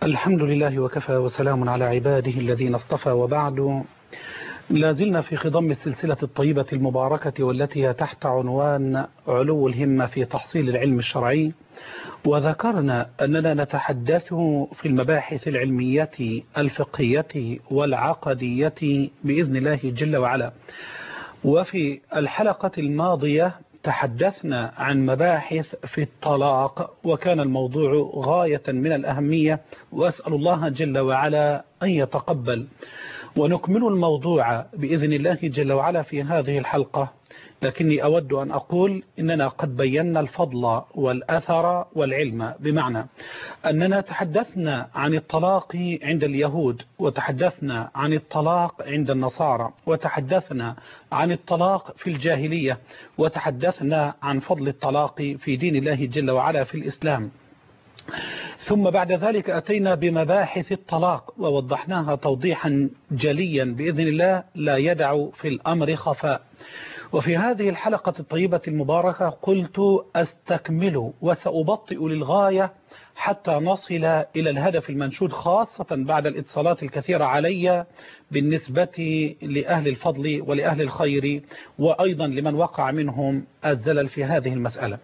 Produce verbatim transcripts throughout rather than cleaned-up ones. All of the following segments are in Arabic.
الحمد لله وكفى وسلام على عباده الذين اصطفى، وبعد. لا زلنا في خضم السلسلة الطيبة المباركة والتي هي تحت عنوان علو الهمة في تحصيل العلم الشرعي، وذكرنا أننا نتحدث في المباحث العلمية الفقهية والعقدية بإذن الله جل وعلا. وفي الحلقة الماضية تحدثنا عن مباحث في الطلاق، وكان الموضوع غاية من الأهمية، وأسأل الله جل وعلا أن يتقبل. ونكمل الموضوع بإذن الله جل وعلا في هذه الحلقة، لكني أود أن أقول إننا قد بينا الفضل والأثر والعلم، بمعنى أننا تحدثنا عن الطلاق عند اليهود، وتحدثنا عن الطلاق عند النصارى، وتحدثنا عن الطلاق في الجاهلية، وتحدثنا عن فضل الطلاق في دين الله جل وعلا في الإسلام. ثم بعد ذلك أتينا بمباحث الطلاق ووضحناها توضيحا جليا بإذن الله لا يدع في الأمر خفاء. وفي هذه الحلقة الطيبة المباركة قلت أستكمل وسأبطئ للغاية حتى نصل إلى الهدف المنشود، خاصة بعد الاتصالات الكثيرة علي بالنسبة لأهل الفضل ولأهل الخير، وأيضا لمن وقع منهم الزلل في هذه المسألة.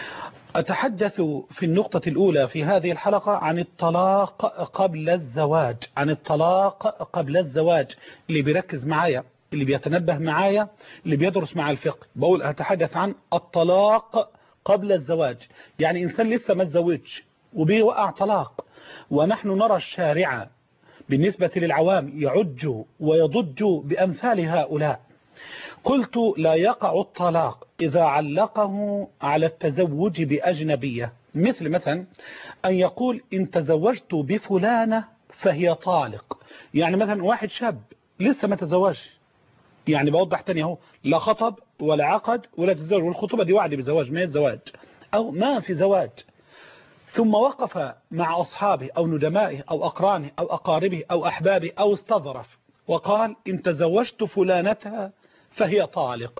أتحدث في النقطة الأولى في هذه الحلقة عن الطلاق قبل الزواج، عن الطلاق قبل الزواج. اللي بيركز معايا، اللي بيتنبه معايا، اللي بيدرس مع الفقه، بقول أتحدث عن الطلاق قبل الزواج. يعني إنسان لسه ما اتزوجش وبيوقع طلاق، ونحن نرى الشارع بالنسبة للعوام يعج ويضج بأمثال هؤلاء. قلت لا يقع الطلاق إذا علقه على التزوج بأجنبية، مثل مثلا أن يقول إن تزوجت بفلانة فهي طالق. يعني مثلا واحد شاب لسه ما تزوجش، يعني بوضح تاني اهو، لا خطب ولا عقد ولا تزوج، والخطوبة دي وعد بزواج ما الزواج، أو ما في زواج، ثم وقف مع أصحابه أو ندمائه أو أقرانه أو أقاربه أو أحبابه أو استظرف وقال إن تزوجت فلانتها فهي طالق.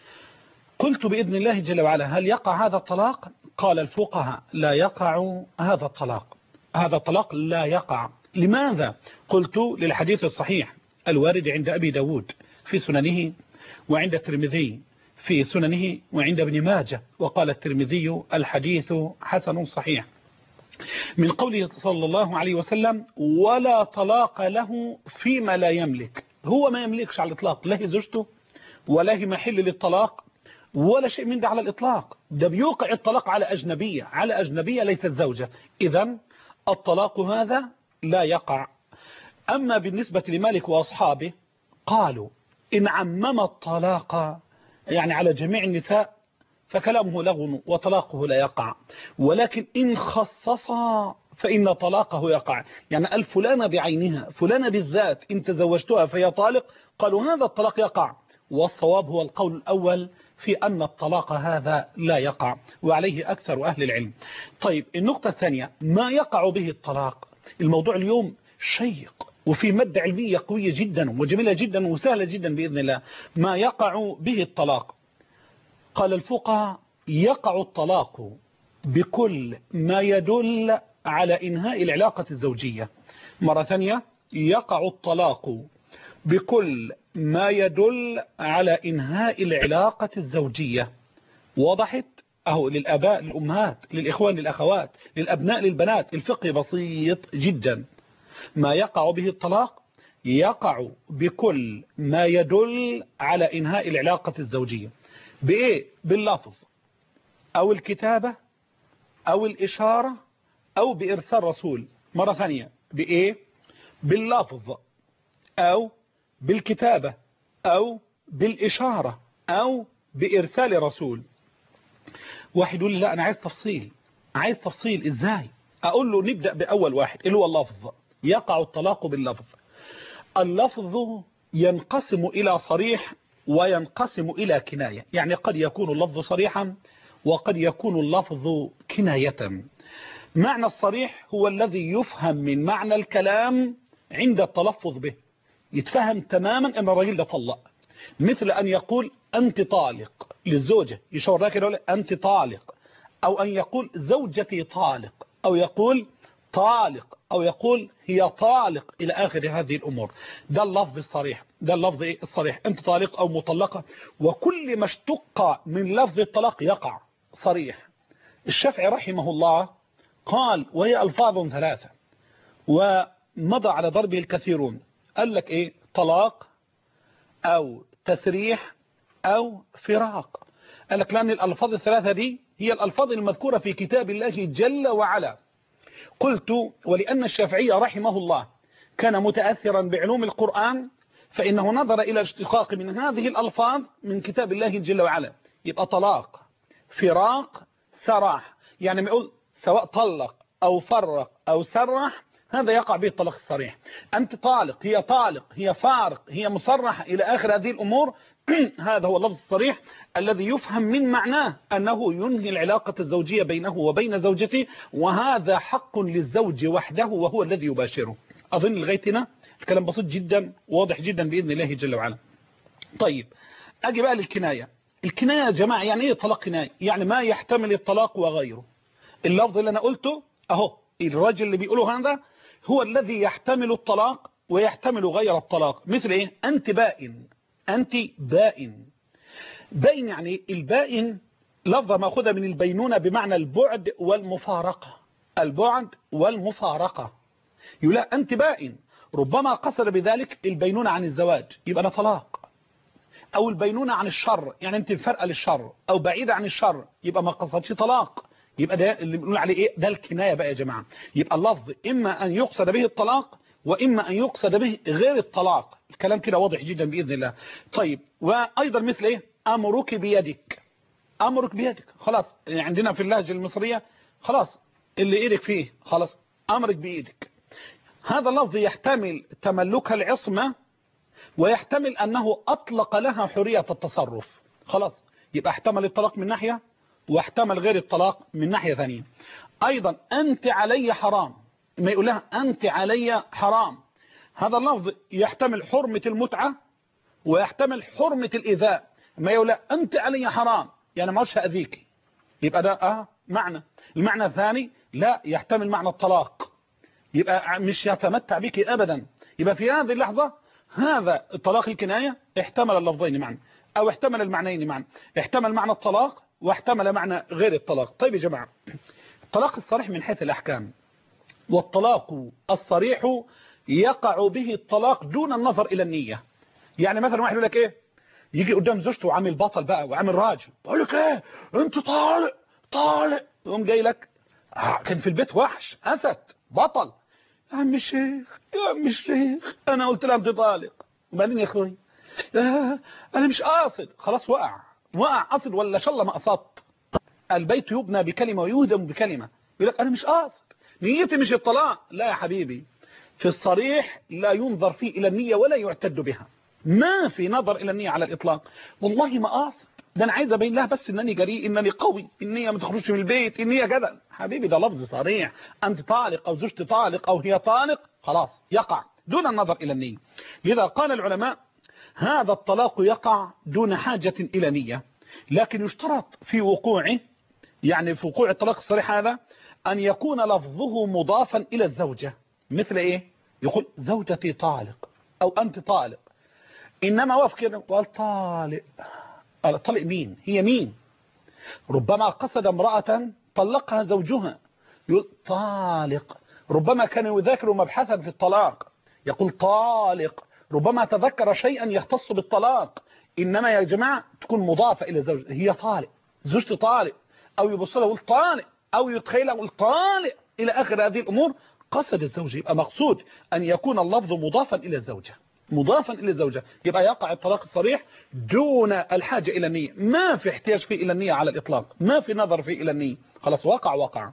قلت بإذن الله جل وعلا هل يقع هذا الطلاق؟ قال الفقهاء لا يقع هذا الطلاق، هذا الطلاق لا يقع. لماذا؟ قلت للحديث الصحيح الوارد عند أبي داود في سننه، وعند الترمذي في سننه، وعند ابن ماجه، وقال الترمذي الحديث حسن صحيح، من قوله صلى الله عليه وسلم ولا طلاق له فيما لا يملك. هو ما يملكش على الإطلاق، لا هي زوجته ولا هي محل للطلاق ولا شيء من ده على الإطلاق، ده بيوقع الطلاق على أجنبية، على أجنبية ليست زوجة. إذن الطلاق هذا لا يقع. أما بالنسبة لمالك وأصحابه قالوا إن عمم الطلاق يعني على جميع النساء فكلامه لغو وطلاقه لا يقع، ولكن إن خصص فإن طلاقه يقع. يعني الفلانة بعينها، فلانة بالذات إن تزوجتها فهي طالق، قالوا هذا الطلاق يقع، والصواب هو القول الأول في أن الطلاق هذا لا يقع، وعليه أكثر أهل العلم. طيب النقطة الثانية ما يقع به الطلاق. الموضوع اليوم شيق وفي مادة علمية قوية جدا وجميلة جدا وسهلة جدا بإذن الله. ما يقع به الطلاق، قال الفقهاء يقع الطلاق بكل ما يدل على إنهاء العلاقة الزوجية. مرة ثانية، يقع الطلاق بكل ما يدل على إنهاء العلاقة الزوجية. وضحت أهو للآباء للأمهات للإخوان للأخوات للأبناء للبنات، الفقه بسيط جدا. ما يقع به الطلاق يقع بكل ما يدل على إنهاء العلاقة الزوجية. بإيه؟ باللفظ أو الكتابة أو الإشارة أو بإرسال رسول. مرة ثانية، بإيه؟ باللفظ أو بالكتابة أو بالإشارة أو بإرسال رسول. واحد يقول لي لا أنا عايز تفصيل، عايز تفصيل إزاي؟ أقول له نبدأ بأول واحد اللي هو اللفظ. يقع الطلاق باللفظ. اللفظ ينقسم إلى صريح وينقسم إلى كناية، يعني قد يكون اللفظ صريحا وقد يكون اللفظ كناية. معنى الصريح هو الذي يفهم من معنى الكلام عند التلفظ به، يتفهم تماما أن الرجل ده طلق، مثل أن يقول أنت طالق للزوجة، يشعر لك أنت طالق، أو أن يقول زوجتي طالق، أو يقول طالق أو يقول هي طالق إلى آخر هذه الأمور. ده اللفظ الصريح، ده اللفظ الصريح، أنت طالق أو مطلقة. وكل ما اشتق من لفظ الطلاق يقع صريح. الشافعي رحمه الله قال وهي ألفاظ ثلاثة ومضى على ضربه الكثيرون. قال لك إيه؟ طلاق أو تسريح أو فراق. قال لك لأن الألفاظ الثلاثة دي هي الألفاظ المذكورة في كتاب الله جل وعلا. قلت ولأن الشافعي رحمه الله كان متأثرا بعلوم القرآن فإنه نظر إلى اشتقاق من هذه الألفاظ من كتاب الله جل وعلا. يبقى طلاق، فراق، سراح، يعني ما يقول سواء طلق أو فرق أو سرح هذا يقع به الطلاق الصريح. أنت طالق، هي طالق، هي فارق، هي مصرح إلى آخر هذه الأمور. هذا هو اللفظ الصريح الذي يفهم من معناه أنه ينهي العلاقة الزوجية بينه وبين زوجته، وهذا حق للزوج وحده وهو الذي يباشره. أظن لغايتنا الكلام بسيط جدا واضح جدا بإذن الله جل وعلا. طيب أجي بقى للكناية. الكناية يا جماعة يعني إيه طلاق كناية؟ يعني ما يحتمل الطلاق وغيره. اللفظ اللي أنا قلته أهو، الرجل اللي بيقوله هذا هو الذي يحتمل الطلاق ويحتمل غير الطلاق. مثل إيه؟ أنت بائن، أنت بائن. بائن يعني البائن لفظة مأخوذة من البينونة بمعنى البعد والمفارقة. البعد والمفارقة. يقول لا أنت بائن، ربما قصد بذلك البينونة عن الزواج يبقى أنا طلاق، أو البينونة عن الشر يعني أنت فرقة للشر أو بعيدة عن الشر يبقى ما قصدش طلاق. يبقى ده اللي بنقول عليه إيه؟ ده الكناية بقى يا جماعة. يبقى اللفظ إما أن يقصد به الطلاق وإما أن يقصد به غير الطلاق. الكلام كده واضح جدا بإذن الله. طيب وأيضا مثل إيه؟ أمرك بيدك. أمرك بيدك خلاص، يعني عندنا في اللهجة المصرية خلاص اللي إيدك فيه خلاص أمرك بإيدك. هذا اللفظ يحتمل تملك العصمة ويحتمل أنه أطلق لها حرية التصرف. خلاص يبقى احتمل الطلاق من ناحية واحتمل غير الطلاق من ناحية ثانية. أيضا أنت علي حرام، ما يقول لها أنت علي حرام، هذا اللفظ يحتمل حرمة المتعة ويحتمل حرمة الإيذاء. ما يقول لها أنت علي حرام يعني ما أشهى أذيك، يبقى ده آه معنى. المعنى الثاني لا يحتمل معنى الطلاق، يبقى مش يتمتع بك أبدا. يبقى في هذه اللحظة هذا الطلاق الكناية احتمل اللفظين معا أو احتمل المعنيين معا، احتمل معنى الطلاق واحتمل معنى غير الطلاق. طيب يا جماعة، الطلاق الصريح من حيث الأحكام، والطلاق الصريح يقع به الطلاق دون النظر إلى النية. يعني مثلا واحد يقول لك إيه، يجي قدام زوجته وعامل بطل بقى وعامل راجل، بقول لك إيه أنت طالق طالق، يقوم جاي لك آه كان في البيت وحش أسد بطل، يا عم الشيخ يا عم الشيخ أنا قلت لها أنت طالق. وبعدين يا أخوي آه أنا مش قاصد، خلاص وقع وقع قصد ولا شاء الله ما قصدت. البيت يبنى بكلمة ويهدم بكلمة. يقول لك أنا مش قاصد، نيتي مش الطلاق. لا يا حبيبي، في الصريح لا ينظر فيه إلى النية ولا يعتد بها، ما في نظر إلى النية على الإطلاق. والله ما قاصد، ده أنا عايز أبين لها بس إنني جريء، إنني قوي، النية ما تخرجش من البيت، النية جدل. حبيبي ده لفظ صريح، أنت طالق أو زوجتي طالق أو هي طالق، خلاص يقع دون النظر إلى النية. لذا قال العلماء هذا الطلاق يقع دون حاجة إلى نية، لكن يشترط في وقوعه، يعني في وقوع الطلاق الصريح هذا أن يكون لفظه مضافا إلى الزوجة. مثل إيه؟ يقول زوجتي طالق أو أنت طالق، إنما وقف كده قال طالق. طالق مين؟ هي مين؟ ربما قصد امرأة طلقها زوجها يقول طالق. ربما كان يذاكر مبحثا في الطلاق يقول طالق. ربما تذكر شيئا يختص بالطلاق، إنما يا جماعة تكون مضافة إلى الزوج. هي طالق، زوجتي طالق، أو يبص له يقول طالق، أو يتخيل يقول طالق إلى آخر هذه الأمور. قصد الزوج، يبقى مقصود أن يكون اللفظ مضافا إلى الزوجة، مضافا إلى الزوجة، يبقى يقع الطلاق الصريح دون الحاجة إلى النية. ما في احتياج فيه إلى النية على الإطلاق، ما في نظر فيه إلى النية، خلاص وقع وقع.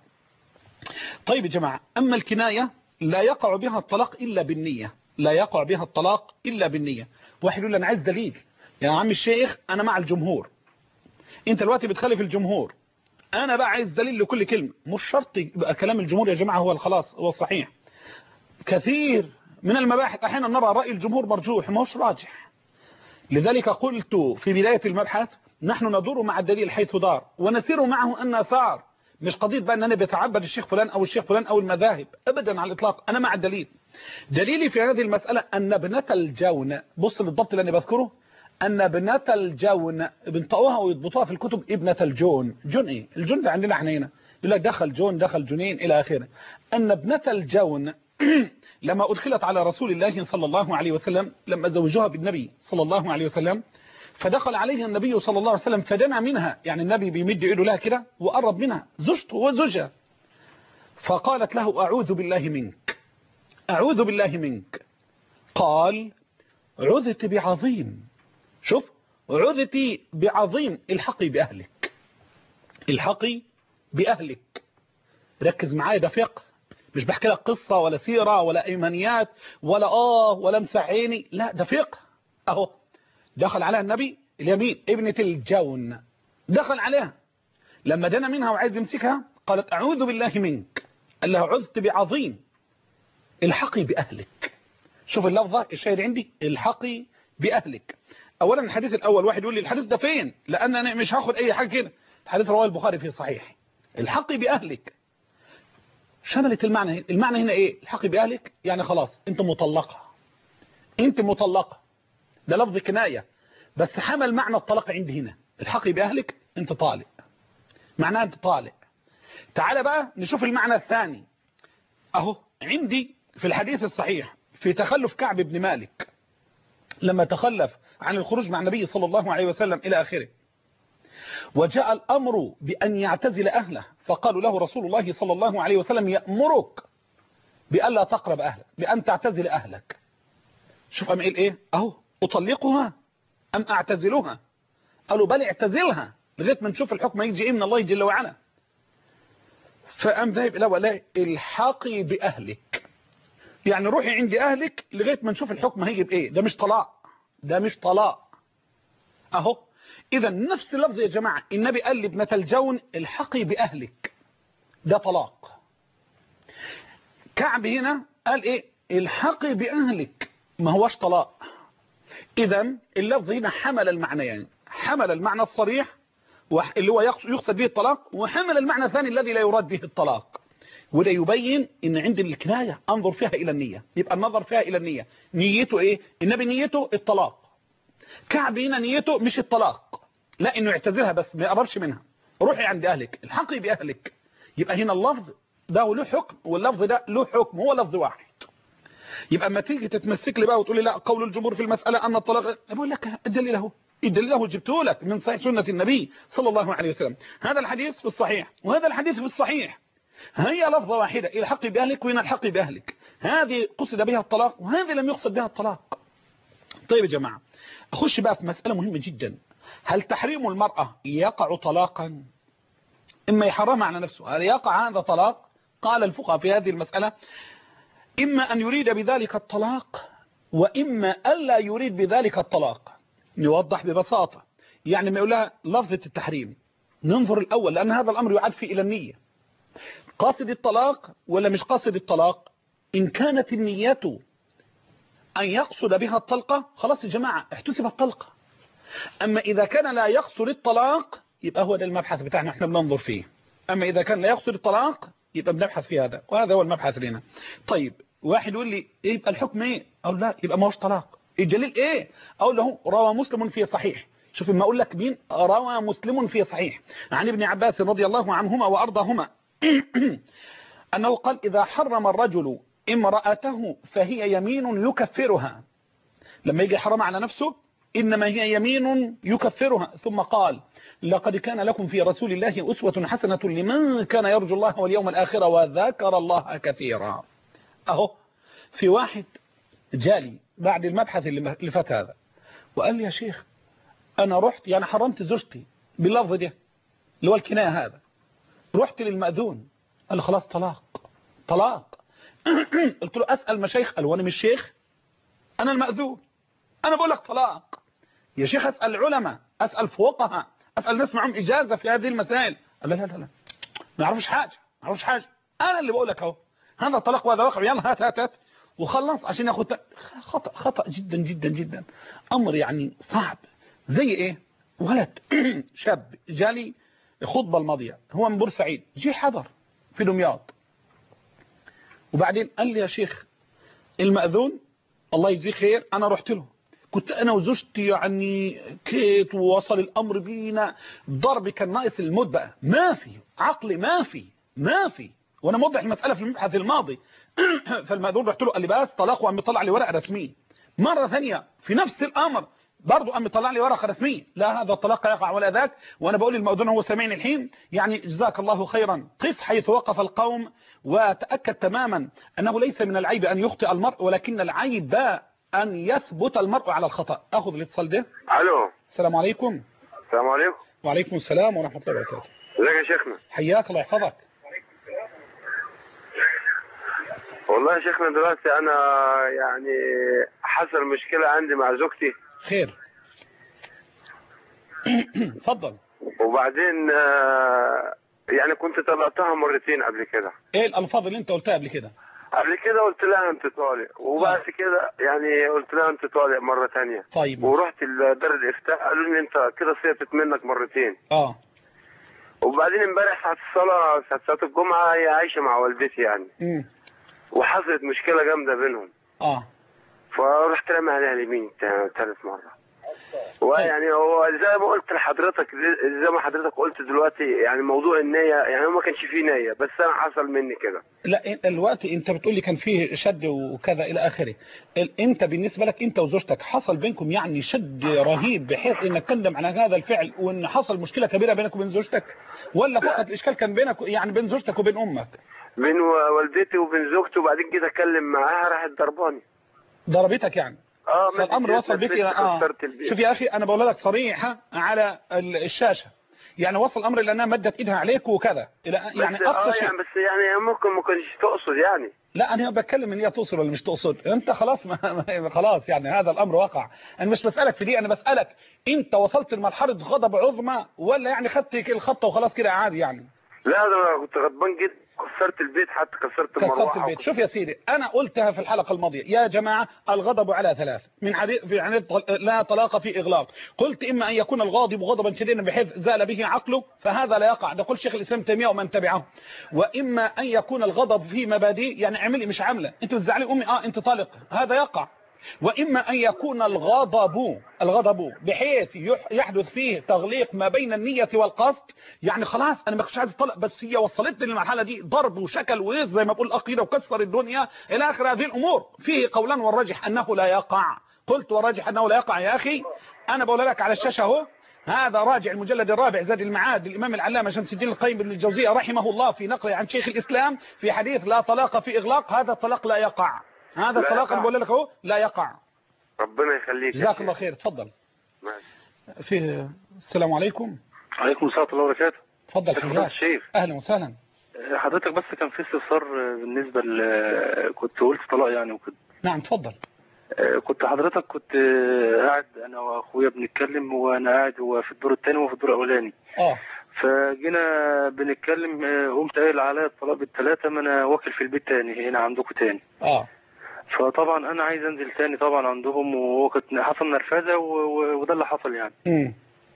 طيب يا جماعة، أما الكناية لا يقع بها الطلاق إلا بالنية، لا يقع بها الطلاق إلا بالنية. واحد يقول أنا عايز دليل يا عم الشيخ، أنا مع الجمهور، أنت دلوقتي بتخالف الجمهور، أنا بقى عايز دليل لكل كلمة. مش شرط يبقى كلام الجمهور يا جماعة هو الخلاص هو الصحيح. كثير من المباحث أحيانا نرى رأي الجمهور مرجوح ما هوش راجح. لذلك قلت في بداية المبحث نحن ندور مع الدليل حيث دار ونسير معه أن ثار، مش قضية بقى ان انا بتعبد الشيخ فلان او الشيخ فلان او المذاهب ابدا على الاطلاق. انا مع الدليل. دليلي في هذه المسألة ان ابنة الجون، بص للضبط اللي انا بذكره، ان ابنة الجون بنطقوها ويضبطوها في الكتب ابنة الجون. جون ايه؟ الجون ده عندنا احنا هنا يقول لك دخل جون، دخل جونين الى اخره. ان ابنة الجون لما ادخلت على رسول الله صلى الله عليه وسلم، لما زوجوها بالنبي صلى الله عليه وسلم، فدخل عليه النبي صلى الله عليه وسلم فدنا منها، يعني النبي بيمد ايده لها كده وقرب منها، زوجته وزوجها، فقالت له اعوذ بالله منك، اعوذ بالله منك. قال عذت بعظيم، شوف، عذت بعظيم، الحقي باهلك، الحقي باهلك. ركز معايا، ده فقه، مش بحكي لك قصة ولا سيرة ولا ايمانيات ولا اه ولا مسعيني، لا ده فقه. اهو دخل عليها النبي اليمين ابنة الجون، دخل عليها لما دنا منها وعايز يمسكها قالت اعوذ بالله منك، قال لها عذت بعظيم، الحقي باهلك. شوف اللفظة الشاهد عندي، الحقي باهلك. اولا الحديث الاول، واحد يقول لي الحديث ده فين؟ لان انا مش هاخد اي حاجة كده، الحديث رواه البخاري في صحيح. الحقي باهلك شملت المعنى. المعنى هنا ايه؟ الحقي باهلك يعني خلاص انت مطلقة، انت مطلقة، ده لفظ كناية بس حمل معنى الطلاق عندي هنا. الحقي باهلك انت طالق، معناها انت طالق. تعال بقى نشوف المعنى الثاني. اهو عندي في الحديث الصحيح في تخلف كعب بن مالك لما تخلف عن الخروج مع النبي صلى الله عليه وسلم الى اخره، وجاء الامر بان يعتزل اهله، فقالوا له رسول الله صلى الله عليه وسلم يأمرك بألا تقرب اهلك، بان تعتزل اهلك. شوف ام ايه؟ اهو اطلقها ام اعتزلها؟ قالوا بل اعتزلها لغايه ما نشوف الحكم يجي ايه من الله جل وعلا. فقام ذهب الى ولا الحقي باهلك، يعني روحي عند اهلك لغايه ما نشوف الحكم هيجي بايه. ده مش طلاق، ده مش طلاق. اهو اذا نفس اللفظ يا جماعه، النبي قال لابنه الجون الحقي باهلك، ده طلاق. كعب هنا قال ايه؟ الحقي باهلك، ما هوش طلاق. اذا اللفظ هنا حمل المعنيين، يعني حمل المعنى الصريح اللي هو يقصد به الطلاق، وحمل المعنى الثاني الذي لا يراد به الطلاق. وده يبين ان عند الكناية انظر فيها الى النية، يبقى النظر فيها الى النية. نيته ايه؟ النبي نيته الطلاق، كعب هنا نيته مش الطلاق، لا انه يعتزلها بس ما يقربش منها. روحي عند اهلك، الحقي باهلك. يبقى هنا اللفظ ده له حكم واللفظ ده له حكم، هو لفظ واحد. يبقى اما تيجي تتمسك لي بقى وتقول لي لا قول الجمهور في المسألة ان الطلاق، بقول لك الدليل اهو، الدليل اهو جبته لك من صحيح سنة النبي صلى الله عليه وسلم. هذا الحديث في الصحيح وهذا الحديث في الصحيح، هي لفظة واحدة، الحقي باهلك وهنا الحقي باهلك. هذه قصد بها الطلاق وهذه لم يقصد بها الطلاق. طيب يا جماعة اخش بقى في مسألة مهمة جدا، هل تحريم المرأة يقع طلاقا؟ اما يحرم على نفسه، هل يقع هذا طلاق؟ قال الفقهاء في هذه المسألة إما أن يريد بذلك الطلاق وإما ألا يريد بذلك الطلاق. نوضح ببساطة، يعني ما يقول لها لفظة التحريم، ننظر الأول لأن هذا الأمر يعد فيه إلى النية، قاصد الطلاق ولا مش قاصد الطلاق. إن كانت النية أن يقصد بها الطلقة خلاص يا جماعة احتسب الطلقة. أما إذا كان لا يقصد الطلاق يبقى هو ده المبحث بتاعنا احنا بننظر فيه. أما إذا كان لا يقصد الطلاق يبقى بنبحث في هذا، وهذا هو المبحث لنا. طيب واحد يقول لي إيه يبقى الحكم ايه؟ اقول لا يبقى ما هوش طلاق. الدليل ايه؟ اقول له روى مسلم في صحيح. شوف ما اقول لك مين روى مسلم في صحيح عن ابن عباس رضي الله عنهما وارضاهما انه قال اذا حرم الرجل امرأته فهي يمين يكفرها. لما يجي حرم على نفسه انما هي يمين يكفرها. ثم قال لقد كان لكم في رسول الله اسوة حسنة لمن كان يرجو الله واليوم الاخر وذكر الله كثيرا. اهو في واحد جالي بعد المبحث اللي فات هذا وقال لي يا شيخ انا رحت يعني حرمت زوجتي باللفظ ده اللي هو الكناية هذا، رحت للمأذون قال لي خلاص طلاق طلاق. قلت له اسأل مشايخ، قال وانا مش شيخ، انا المأذون، انا بقول لك طلاق يا شيخ. اسأل علماء، اسأل فقهاء، اسأل ناس معهم اجازة في هذه المسائل. قال لا لا لا ما يعرفش حاجة، ما يعرفش حاجة، انا اللي بقول لك اهو هذا طلاق وهذا واقع، يلا هات هات هات وخلص عشان ياخد. خطأ خطأ جدا جدا جدا، امر يعني صعب. زي ايه؟ ولد شاب جالي الخطبة الماضية هو من بورسعيد، جه حضر في دمياط، وبعدين قال لي يا شيخ المأذون الله يجزيه خير، أنا رحت له، كنت أنا وزوجتي يعني كيت ووصل الأمر بينا ضرب كان ناقص الموت بقى، ما في عقلي، ما في ما في وأنا موضح المسألة في المبحث الماضي. فالمأذون رحت له قال لي بس طلاق، وقام يطلع لي ورقة رسمية. مرة ثانية في نفس الأمر برضه قام يطلع لي ورقة رسمية، لا هذا الطلاق يقع ولا ذاك. وأنا بقول للمأذون هو سامعني الحين، يعني جزاك الله خيرا، قف حيث وقف القوم وتأكد تماما أنه ليس من العيب أن يخطئ المرء، ولكن العيب أن يثبت المرء على الخطأ. أخذ الاتصال ده. الو، السلام عليكم. السلام عليكم. وعليكم السلام ورحمة الله وبركاته. ازيك يا شيخنا؟ حياك الله يحفظك. والله يا شيخنا دلوقتي انا يعني حصل مشكلة عندي مع زوجتي. خير. اتفضل. وبعدين آه، يعني كنت طلقتها مرتين قبل كده. ايه الالفاظ اللي انت قلتها قبل كده؟ قبل كده قلت لها انت طالق، وبعد آه. كده يعني قلت لها انت طالق مرة تانية. طيب. ورحت لدار الافتاء قالوا لي انت كده سقطت منك مرتين. اه. وبعدين امبارح ساعة الصلاة ساعة صلاة الجمعة هي عايشة مع والدتي يعني. امم وحصلت مشكلة جامدة بينهم. اه. فرحت رامي عليها اليمين ثالث مرة. ويعني هو زي ما قلت لحضرتك، زي ما حضرتك قلت دلوقتي، يعني موضوع النية يعني هو ما كانش فيه نية، بس انا حصل مني كده. لا الوقت انت بتقول لي كان فيه شد وكذا الى اخره، انت بالنسبه لك انت وزوجتك حصل بينكم يعني شد رهيب بحيث انك تندم على هذا الفعل وان حصل مشكله كبيره بينك وبين زوجتك، ولا فقط الاشكال كان بينك يعني بين زوجتك وبين امك؟ بين والدتي وبين زوجتي، وبعدين جيت اتكلم معاها راحت ضرباني. ضربتك يعني؟ اه فالامر وصل بك الى اه شوف يا اخي انا بقول لك صريحه على الشاشه، يعني وصل الامر الى انها مدت ايدها عليك وكذا الى يعني اقصى آه شيء. يعني بس يعني ممكن ما كانش تقصد يعني. لا انا بتكلم ان هي تقصد ولا مش تقصد، انت خلاص ما خلاص يعني هذا الامر وقع. انا مش بسالك في دي، انا بسالك انت وصلت لمرحله غضب عظمى ولا يعني خدت الخطه وخلاص كده عادي يعني؟ لا ده انا كنت غضبان جدا، كسرت البيت، حتى كسرت المروحه. كسرت البيت. شوف يا سيدي انا قلتها في الحلقه الماضيه يا جماعه، الغضب على ثلاث من حديث في حديث لا طلاق في اغلاق. قلت اما ان يكون الغاضب غضبا شديدا بحيث زال به عقله فهذا لا يقع، ده قول شيخ الاسلام تيميه ومن تبعه. واما ان يكون الغضب في مبادئ يعني اعملي مش عامله، انت بتزعلي امي اه انت طالق، هذا يقع. واما ان يكون الغضب الغضب بحيث يحدث فيه تغليق ما بين النية والقصد، يعني خلاص انا ما كنتش عايز اطلق بس هي وصلتني للمرحله دي ضرب وشكل ويز زي ما بقول الاخ كده وكسر الدنيا الى اخر هذه الامور، فيه قولان والراجح انه لا يقع. قلت والراجح انه لا يقع يا اخي، انا بقول لك على الشاشه اهو، هذا راجع المجلد الرابع زاد المعاد للامام العلامه شمس الدين القيم بن الجوزية رحمه الله في نقله عن شيخ الاسلام في حديث لا طلاق في اغلاق، هذا الطلاق لا يقع، هذا الطلاق اللي بقول لك اهو لا يقع. ربنا يخليك. جزاك الله خير. تفضل. في السلام عليكم. وعليكم السلام ورحمه الله وبركاته. تفضل حياك. اهلا وسهلا. حضرتك بس كان في استفسار بالنسبه ل كنت قلت طلاق يعني وكده. نعم تفضل. كنت حضرتك كنت قاعد انا واخويا بنتكلم وانا قاعد هو في الدور الثاني وفي الدور الاولاني. اه فجينا بنتكلم قمت قايل عليا الطلاق بالثلاثه، ما انا واكل في البيت تاني هنا عندكم تاني. اه فطبعا انا عايز انزل تاني طبعا عندهم، وكانت حصل نرفزه وده اللي حصل يعني. امم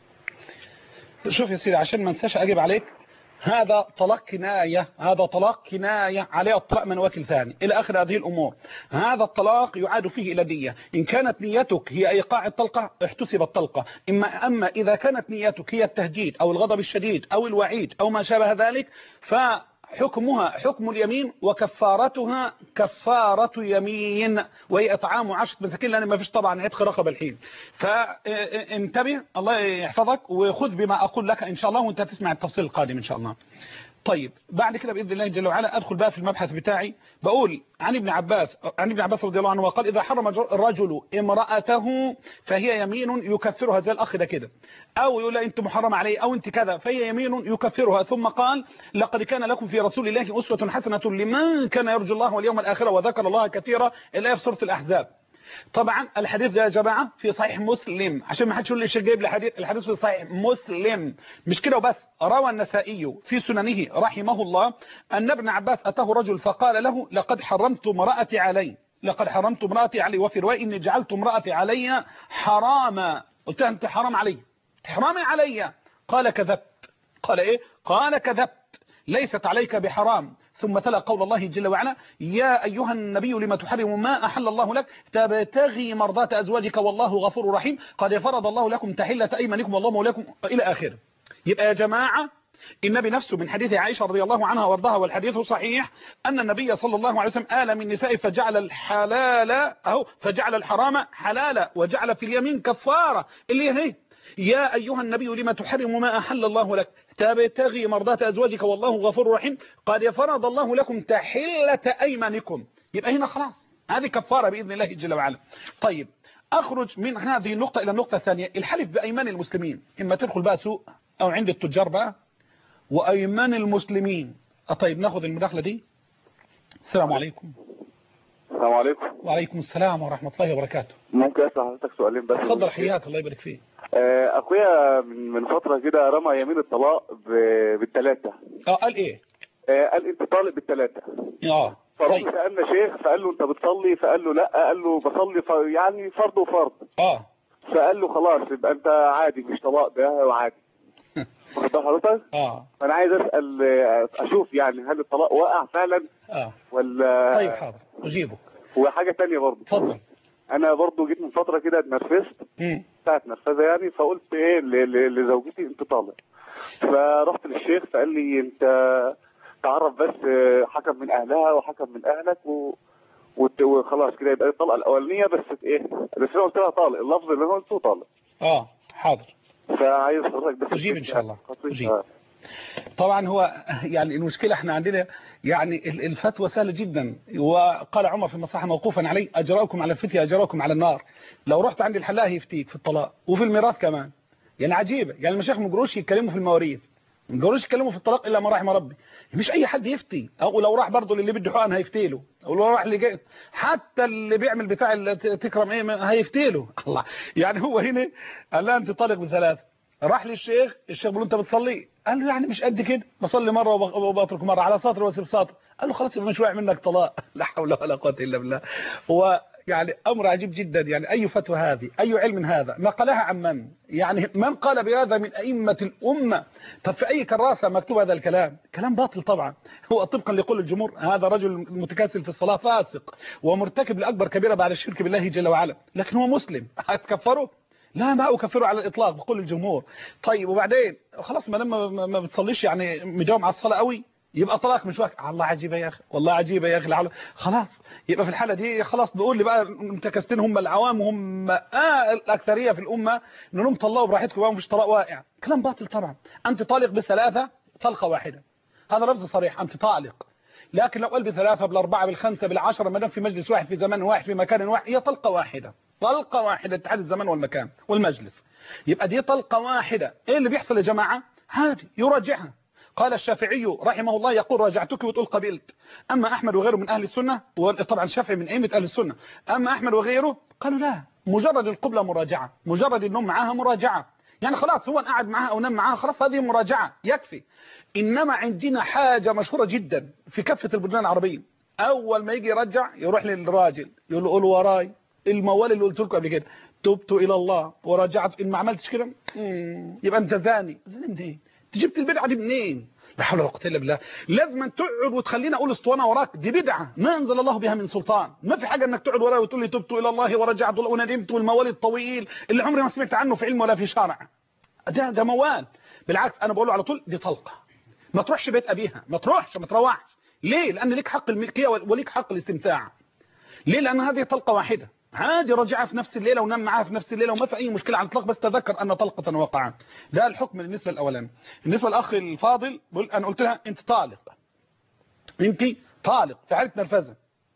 شوف يا سيدي عشان ما انساش اجيب عليك، هذا طلاق كناية، هذا طلاق كناية عليه الطلاق من وكل ثاني إلى آخر هذه الأمور. هذا الطلاق يعاد فيه إلى دية، إن كانت نيتك هي إيقاع الطلقة احتسب الطلقة، إما أما إذا كانت نيتك هي التهديد أو الغضب الشديد أو الوعيد أو ما شابه ذلك فحكمها حكم اليمين وكفارتها كفارة يمين، وهي إطعام عشرة مساكين لأن ما فيش طبعا عتق رقبة الحين. فانتبه الله يحفظك وخذ بما أقول لك إن شاء الله وأنت تسمع التفصيل القادم إن شاء الله. طيب بعد كده بإذن الله جل وعلا أدخل بقى في المبحث بتاعي. بقول عن ابن عباس عن ابن عباس رضي الله عنه وقال إذا حرم الرجل امرأته فهي يمين يكفرها زي الأخ ده كده، أو يقول أنت محرم عليه أو أنت كذا فهي يمين يكفرها. ثم قال لقد كان لكم في رسول الله أسوة حسنة لمن كان يرجو الله واليوم الآخر وذكر الله كثيرا، الآية في سورة الأحزاب. طبعا الحديث ده يا جماعه في صحيح مسلم عشان ما حدش يقول لي الشيخ جايب لي حديث، الحديث في صحيح مسلم. مش كده وبس، روى النسائي في سننه رحمه الله ان ابن عباس اتاه رجل فقال له لقد حرمت امرأتي علي، لقد حرمت امرأتي علي، وفي روايه اني جعلت امرأتي علي حراما. قلت انت حرام علي، حرامي علي. قال كذبت قال إيه؟ قال كذبت ليست عليك بحرام. ثم تلا قول الله جل وعلا يا أيها النبي لما تحرم ما أحل الله لك تبتغي مرضات أزواجك والله غفور رحيم قد فرض الله لكم تحلة أيمانكم والله مولاكم إلى آخره. يبقى يا جماعة النبي نفسه من حديث عائشة رضي الله عنها وارضاها والحديث صحيح أن النبي صلى الله عليه وسلم آل من نسائه فجعل الحلال أهو فجعل الحرام حلالا وجعل في اليمين كفارة اللي هي يا أيها النبي لما تحرم ما أحل الله لك تبتغي مرضات أزواجك والله غفور رحيم قد فرض الله لكم تحلة أيمانكم. يبقى هنا خلاص هذه كفارة بإذن الله جل وعلا. طيب أخرج من هذه النقطة إلى النقطة الثانية. الحلف بأيمان المسلمين إما تدخل بقى سوق أو عند التجار بقى وأيمان المسلمين. طيب ناخذ المداخلة دي. السلام عليكم. السلام عليكم. وعليكم السلام ورحمة الله وبركاته. ممكن أسأل حضرتك سؤالين بس؟ اتفضل حياك الله يبارك فيك. أخويا من فترة كده رمى يمين الطلاق بالثلاثة. اه قال إيه؟ قال أنت طالق بالثلاثة. اه فرحنا طيب. سألنا شيخ فقال له أنت بتصلي؟ فقال له لا. قال له بصلي ف... يعني فرض وفرض. اه فقال له خلاص يبقى أنت عادي مش طلاق ده وعادي. واخد بال حضرتك؟ اه فأنا عايز أسأل أشوف يعني هل الطلاق وقع فعلا اه ولا؟ طيب حاضر أجيبك. وحاجة تانية برضه. اتفضل. انا برضو جيت من فتره كده اتنرفزت امم ساعه نرفزه يعني فقلت ايه ل- ل- لزوجتي انت طالق. فرحت للشيخ فقال لي انت تعرف بس حكم من اهلها وحكم من اهلك و... وت- وخلاص كده يبقى الطلقه الاولانيه بس ايه بس انا قلت لها طالق اللفظ اللي انا قلته طالق. اه حاضر فعايز حضرتك بس أجيب إن شاء الله. أجيب. آه. طبعا هو يعني المشكلة احنا عندنا يعني الفتوى سهلة جدا. وقال عمر في المصحة موقوفا عليه أجراكم على الفتية أجراكم على النار. لو رحت عند الحلاق يفتيك في الطلاق وفي الميراث كمان. يعني عجيبة يعني المشايخ ما يقدروش يتكلموا في المواريث ما يقدروش يتكلموا في الطلاق إلا ما رحم ربي. مش أي حد يفتي. أو لو راح برضه اللي بده حقن هيفتيله أو لو راح اللي جاي حتى اللي بيعمل بتاع اللي تكرم إيه هيفتيله الله. يعني هو هنا قال لا أنت طالق بثلاثة. راح للشيخ الشيخ بيقول انت بتصلي؟ قال له يعني مش قد كده بصلي مره وبترك مره على سطر واسيب سطر. قال له خلاص يبقى مش واقع منك طلاق. لا حول ولا قوه الا بالله. هو يعني امر عجيب جدا. يعني اي فتوى هذه اي علم هذا نقلها عن من؟ يعني من قال بهذا من ائمه الامه؟ طب في اي كراسه مكتوب هذا الكلام؟ كلام باطل طبعا. هو طبقا لقول الجمهور هذا رجل متكاسل في الصلاه فاسق ومرتكب لاكبر كبيره بعد الشرك بالله جل وعلا. لكن هو مسلم هتكفره؟ لا ما أكفره على الإطلاق بقول الجمهور. طيب وبعدين خلاص ما لما ما بتصليش يعني مداوم على الصلاة قوي يبقى طلاق مش واقع. الله عجيبة يا أخي والله عجيبة يا أخي. خلاص يبقى في الحالة دي خلاص نقول لي بقى متكستين هم العوام وهم آه الأكثرية في الأمة إنهم طلقوا براحتكم وما فيش طلاق واقع. كلام باطل طبعا. أنت طالق بالثلاثة طلقة واحدة هذا لفظ صريح أنت طالق. لكن لو قال بثلاثة بالأربعة بالخمسة بالعشرة ما دام في مجلس واحد في زمان واحد في مكان واحد هي طلقة واحدة. طلقة واحدة اتحاد الزمان والمكان والمجلس. يبقى دي طلقة واحدة. ايه اللي بيحصل يا جماعة؟ هذه يراجعها. قال الشافعي رحمه الله يقول راجعتك وتقول قبلت. أما أحمد وغيره من أهل السنة وطبعا الشافعي من أئمة أهل السنة. أما أحمد وغيره قالوا لا مجرد القبلة مراجعة مجرد النوم معاها مراجعة. يعني خلاص هو قاعد معاها أو نام معاها خلاص هذه مراجعة يكفي. إنما عندنا حاجة مشهورة جدا في كافة البلدان العربية. أول ما يجي يرجع يروح للراجل يقول له قول وراي الموال اللي قلت لكم قبل كده تبت الى الله ورجعت ان ما عملتش كده يبقى انت زاني. زاني منين؟ انت جبت البدعه دي منين؟ لا حول ولا قوه الا بالله. لازم تقعد وتخليني اقول اسطوانه وراك دي بدعه ما انزل الله بها من سلطان. ما في حاجه انك تقعد وراي وتقول لي تبت الى الله ورجعت وندمت والموال الطويل اللي عمري ما سمعت عنه في علم ولا في شرع. ده ده موال. بالعكس انا بقول له على طول دي طلقه. ما تروحش بيت ابيها ما تروحش ما تروحش. ليه؟ لان ليك حق الملكيه وليك حق الاستمتاع. ليه؟ لان هذه طلقه واحده عادي رجعها في نفس الليلة ونام معاها في نفس الليلة وما في أي مشكلة عن الإطلاق. بس تذكر أن طلقة وقعت. ده الحكم بالنسبة الأولاني. بالنسبة للأخ الفاضل أنا قلت لها أنت طالق أنت طالق في حالة نرفزة.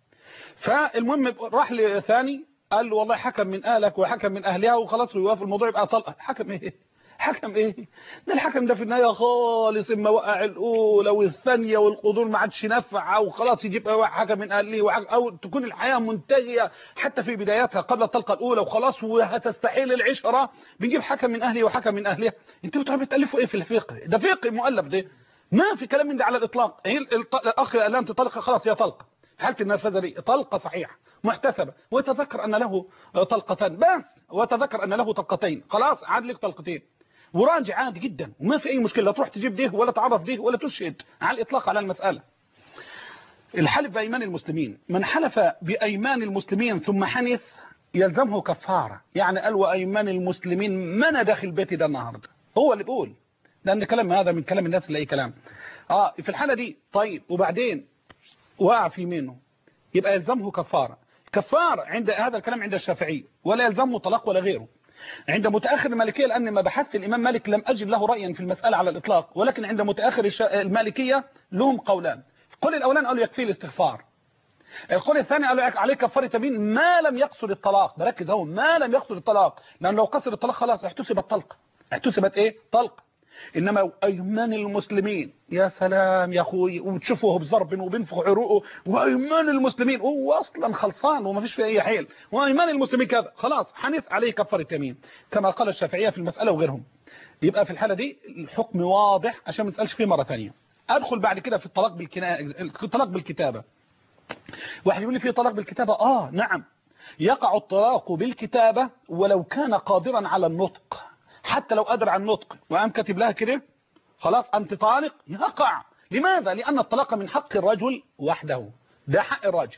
فالمهم راح لثاني قال له والله حكم من أهلك وحكم من أهلها وخلاص ويوافق الموضوع يبقى طلقة. حكم إيه؟ حكم إيه؟ ده الحكم ده في النهاية خالص إما وقع الأولى والثانية والقدور ما عادش نفع وخلاص يجيب حكم من أهله أو تكون الحياة منتهية حتى في بداياتها قبل الطلقة الأولى وخلاص وهتستحيل العشرة بنجيب حكم من أهله وحكم من أهلها. أنتوا بتعرفوا تألفوا إيه في الفقه؟ ده فقه مؤلف ده ما في كلام من ده على الإطلاق. هي الأخ قال أنت طلقة خلاص هي طلقة. حالة النرفزة دي طلقة صحيحة محتسبة وتذكر أن له طلقتان بس وتذكر أن له طلقتين خلاص عاد لك طلقتين وراجع عادي جدا وما في اي مشكله، لا تروح تجيب ده ولا تعرف ده ولا تشهد على الاطلاق على المساله. الحلف بايمان المسلمين، من حلف بايمان المسلمين ثم حنث يلزمه كفاره، يعني قال وايمان المسلمين ما انا داخل بيتي ده النهارده، هو اللي بيقول، لان كلام هذا من كلام الناس اللي اي كلام. اه في الحاله دي طيب وبعدين وقع في يمينه يبقى يلزمه كفاره. كفاره عند هذا الكلام عند الشافعي، ولا يلزمه طلاق ولا غيره. عند متاخر المالكيه، لان ما بحثت الامام مالك لم اجد له رايا في المساله على الاطلاق، ولكن عند متاخر المالكيه لهم قولان. القول الاولاني قالوا يكفي الاستغفار، القول الثاني قالوا عليه كفاره يمين ما لم يقصد الطلاق. بركز اهو، ما لم يقصد الطلاق، لان لو قصد الطلاق خلاص احتسبت طلقه، احتسبت ايه طلقه. انما ايمان المسلمين يا سلام يا اخوي، وتشوفوه بضرب وبينفخ عروقه، وايمان المسلمين هو اصلا خلصان وما فيش فيه اي حيل، وايمان المسلمين كذا خلاص حنث عليه كفاره يمين كما قال الشافعيه في المساله وغيرهم. يبقى في الحاله دي الحكم واضح عشان ما نسالش فيه مره ثانيه. ادخل بعد كده في الطلاق بالكنا... الطلاق بالكتابه. واحد يقول لي في طلاق بالكتابه، اه نعم يقع الطلاق بالكتابه ولو كان قادرا على النطق، حتى لو قادر على النطق وقام كاتب لها كده خلاص انت طالق يقع. لماذا؟ لان الطلاق من حق الرجل وحده، ده حق الراجل،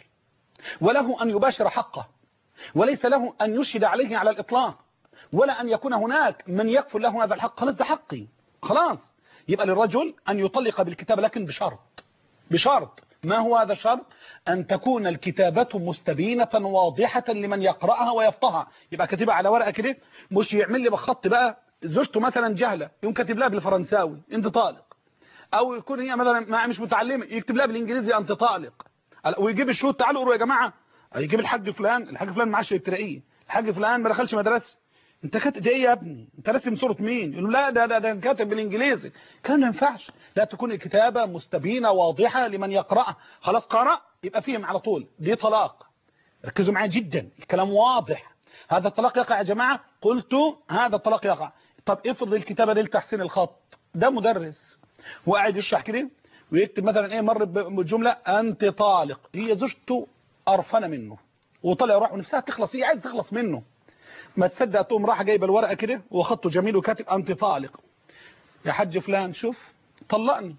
وله ان يباشر حقه، وليس له ان يشهد عليه على الاطلاق، ولا ان يكون هناك من يكفل له هذا الحق. خلاص ده حقي خلاص. يبقى للرجل ان يطلق بالكتابه، لكن بشرط. بشرط ما هو هذا الشرط؟ أن تكون الكتابة مستبينة واضحة لمن يقرأها ويفقهها. يبقى كاتبها على ورقة كده، مش يعمل لي بخط بقى زوجته مثلا جهلة يقوم كاتب لها بالفرنساوي انت طالق، او يكون هي مثلا مش متعلمة يكتب لها بالانجليزي انت طالق، ويجيب الشهود تعالوا قولوا يا جماعة، يجيب الحاج فلان، الحاج فلان معاش ابتدائيه، الحاج فلان ما دخلش مدرسة، انت كاتب ايه يا ابني؟ انت راسم صورة مين؟ يقول لا ده ده ده كاتب بالانجليزي. كان ما ينفعش، لا تكون الكتابة مستبينة واضحة لمن يقرأها. خلاص قرأ يبقى فيهم على طول دي طلاق. ركزوا معايا جدا، الكلام واضح. هذا الطلاق يقع يا جماعة، قلت هذا الطلاق يقع. طب افرض الكتابة دي لتحسين الخط، ده مدرس وقاعد يشرح كده ويكتب مثلا ايه مر بجملة انت طالق، هي زوجته قرفانه منه وطلع يروح ونفسها تخلص، هي عايز تخلص منه، ما تصدق تقوم راح جايبه الورقه كده وخطه جميل وكاتب انت طالق يا حاج فلان، شوف طلقني.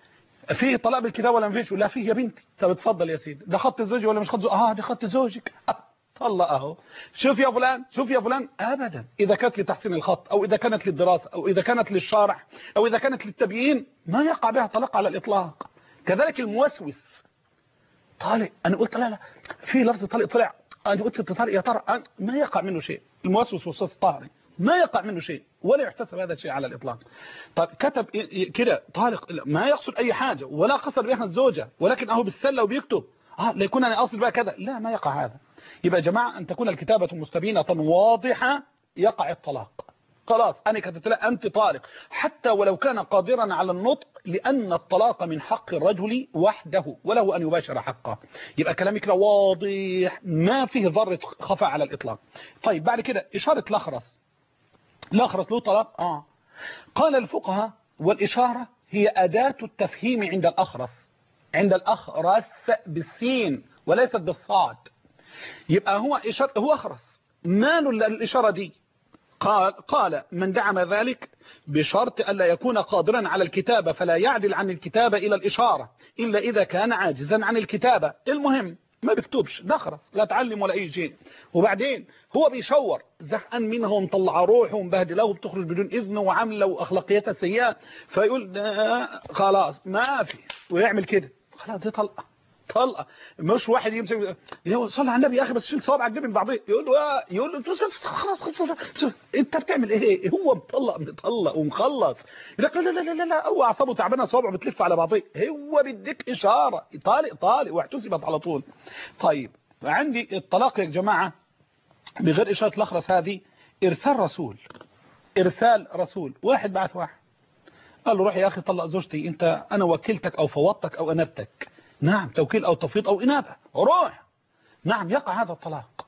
فيه طلاق بالكتاب ولا ما فيش؟ لا فيه يا بنتي. طب اتفضل يا سيدي، ده خط زوجي ولا مش خط زوجي؟ اه ده خط زوجك. آه. طلق اهو. شوف يا فلان، شوف يا فلان. ابدا، اذا كانت لتحسين الخط او اذا كانت للدراسه او اذا كانت للشرح او اذا كانت للتبيين ما يقع بها طلاق على الاطلاق. كذلك الموسوس طالق، انا قلت لا لا في لفظ طالق طلع، انا قلت طارق يا ترى، ما يقع منه شيء. الموسوس وسوس طارق ما يقع منه شيء ولا يحتسب هذا الشيء على الاطلاق. طب كتب كده طالق ما يقصد اي حاجه ولا قصد بها الزوجه، ولكن اهو بالسله وبيكتب اه لا يكون انا اقصد بقى كذا، لا ما يقع هذا. يبقى يا جماعه ان تكون الكتابه مستبينه واضحه يقع الطلاق. خلاص انا كتبت لها انت طالق حتى ولو كان قادرا على النطق، لان الطلاق من حق الرجل وحده وله ان يباشر حقه. يبقى كلامك كده واضح ما فيه ذره خفاء على الاطلاق. طيب بعد كده اشاره الاخرس. الاخرس له طلاق اه قال الفقهاء والاشاره هي اداه التفهيم عند الاخرس، عند الاخرس بالسين وليست بالصاد. يبقى هو إشارة، هو أخرس، مال الإشارة دي؟ قال قال من دعم ذلك بشرط ألا يكون قادرا على الكتابة فلا يعدل عن الكتابة إلى الإشارة إلا إذا كان عاجزا عن الكتابة. المهم ما بيكتبش، ده خرس لا تعلم ولا أي شيء. وبعدين هو بيشور زهقان منه ومطلع روحه ومبهدله وبتخرج بدون إذنه وعامله وأخلاقيتها سيئة، فيقول خلاص ما في ويعمل كده، خلاص دي طلقة. طلقه. مش واحد يمسك يقول صلي على النبي يا اخي بس شيل صوابعك جنب بعضيه، يقول له يقول له خلاص انت بتعمل ايه؟ هو مطلق مطلق ومخلص، يقول لك لا لا لا لا هو اعصابه تعبانه صوابعه بتلف على بعضيه، هو بيديك اشاره طالق طالق واحتسبت على طول. طيب عندي الطلاق يا جماعه بغير اشاره الاخرس هذه ارسال رسول، ارسال رسول. واحد بعث واحد قال له روح يا اخي طلق زوجتي، انت انا وكلتك او فوضتك او انبتك. نعم توكيل أو تفويض أو إنابة، روح. نعم يقع هذا الطلاق،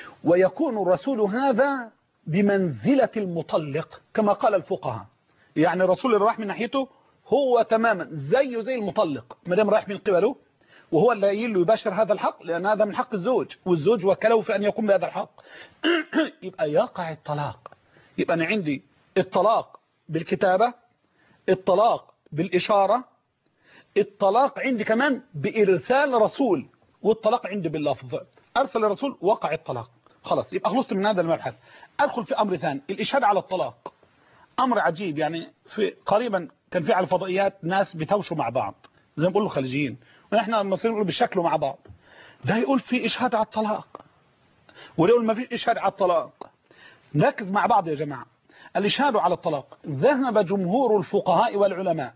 ويكون الرسول هذا بمنزلة المطلق كما قال الفقهاء. يعني الرسول اللي راح من ناحيته هو تماما زيه زي المطلق ما دام رايح من قبله، وهو اللي قايل له يباشر هذا الحق لأن هذا من حق الزوج، والزوج وكله في أن يقوم بهذا الحق. يبقى يقع الطلاق. يبقى أنا عندي الطلاق بالكتابة، الطلاق بالإشارة، الطلاق عندي كمان بإرسال رسول، والطلاق عندي باللفظ. أرسل الرسول وقع الطلاق، خلاص يبقى خلصت من هذا المبحث. أدخل في أمر ثاني، الإشهاد على الطلاق. أمر عجيب، يعني في قريبا كان في على الفضائيات ناس بتوشوا مع بعض زي ما بيقولوا خليجيين، ونحن المصريين نقول بشكلوا مع بعض. ده يقول في إشهاد على الطلاق وده يقول ما في إشهاد على الطلاق. نركز مع بعض يا جماعة. الإشهاد على الطلاق ذهب جمهور الفقهاء والعلماء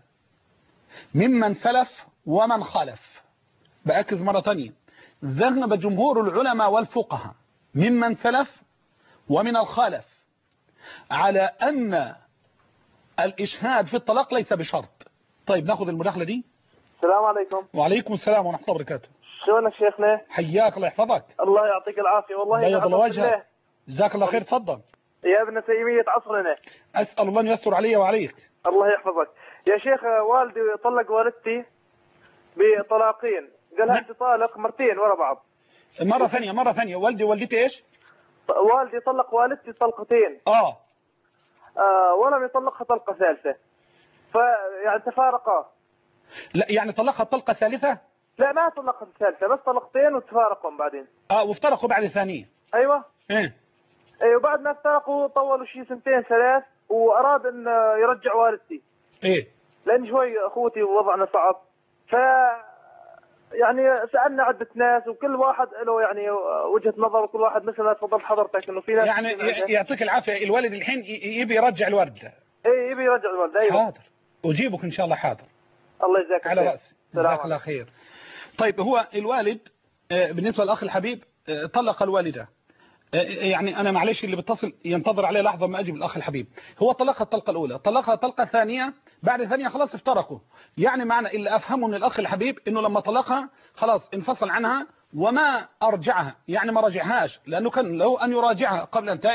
ممن سلف ومن خلف. بأكد مرة تانية، ذهب جمهور العلماء والفقهاء ممن سلف ومن الخلف على أن الإشهاد في الطلاق ليس بشرط. طيب ناخذ المداخلة دي. السلام عليكم. وعليكم السلام ورحمة الله وبركاته. شلونك شيخنا؟ حياك الله يحفظك. الله يعطيك العافية والله. بيض الله وجهك. جزاك الله خير. تفضل. يا ابن تيمية عصرنا. أسأل الله أن يستر علي وعليك. الله يحفظك. يا شيخ والدي طلق والدتي بطلاقين، قالها انت طالق مرتين ورا بعض. مرة ثانية مرة ثانية والدي والدتي ايش؟ والدي طلق والدتي طلقتين. اه آه ولم يطلقها طلقة ثالثة. فيعني تفارقا. لا يعني طلقها طلقة ثالثة؟ لا ما طلقها الثالثة، بس طلقتين وتفارقوا بعدين. اه وافترقوا بعد ثانية. ايوه. ايه ايوه بعد ما افترقوا طولوا شيء سنتين ثلاث، واراد ان يرجع والدتي. ايه لان شوي اخوتي ووضعنا صعب. ف يعني سالنا عده ناس وكل واحد له يعني وجهه نظر، وكل واحد مثل ما تفضلت حضرتك انه في ناس يعني يعطيك العافيه. الوالد الحين يبي يرجع الورده. اي يبي يرجع الورده. ايوه حاضر اجيبك ان شاء الله. حاضر الله يجزاك على راسي. جزاك الله خير. طيب هو الوالد بالنسبه للاخ الحبيب طلق الوالده، يعني انا معلش اللي بيتصل ينتظر عليه لحظه ما اجيب الاخ الحبيب. هو طلقها الطلقه الاولى، طلقها الطلقه الثانيه، بعد الثانيه خلاص افترقوا. يعني معنى اللي افهمه من الاخ الحبيب انه لما طلقها خلاص انفصل عنها وما ارجعها، يعني ما رجعهاش، لانه كان له ان يراجعها قبل انتهاء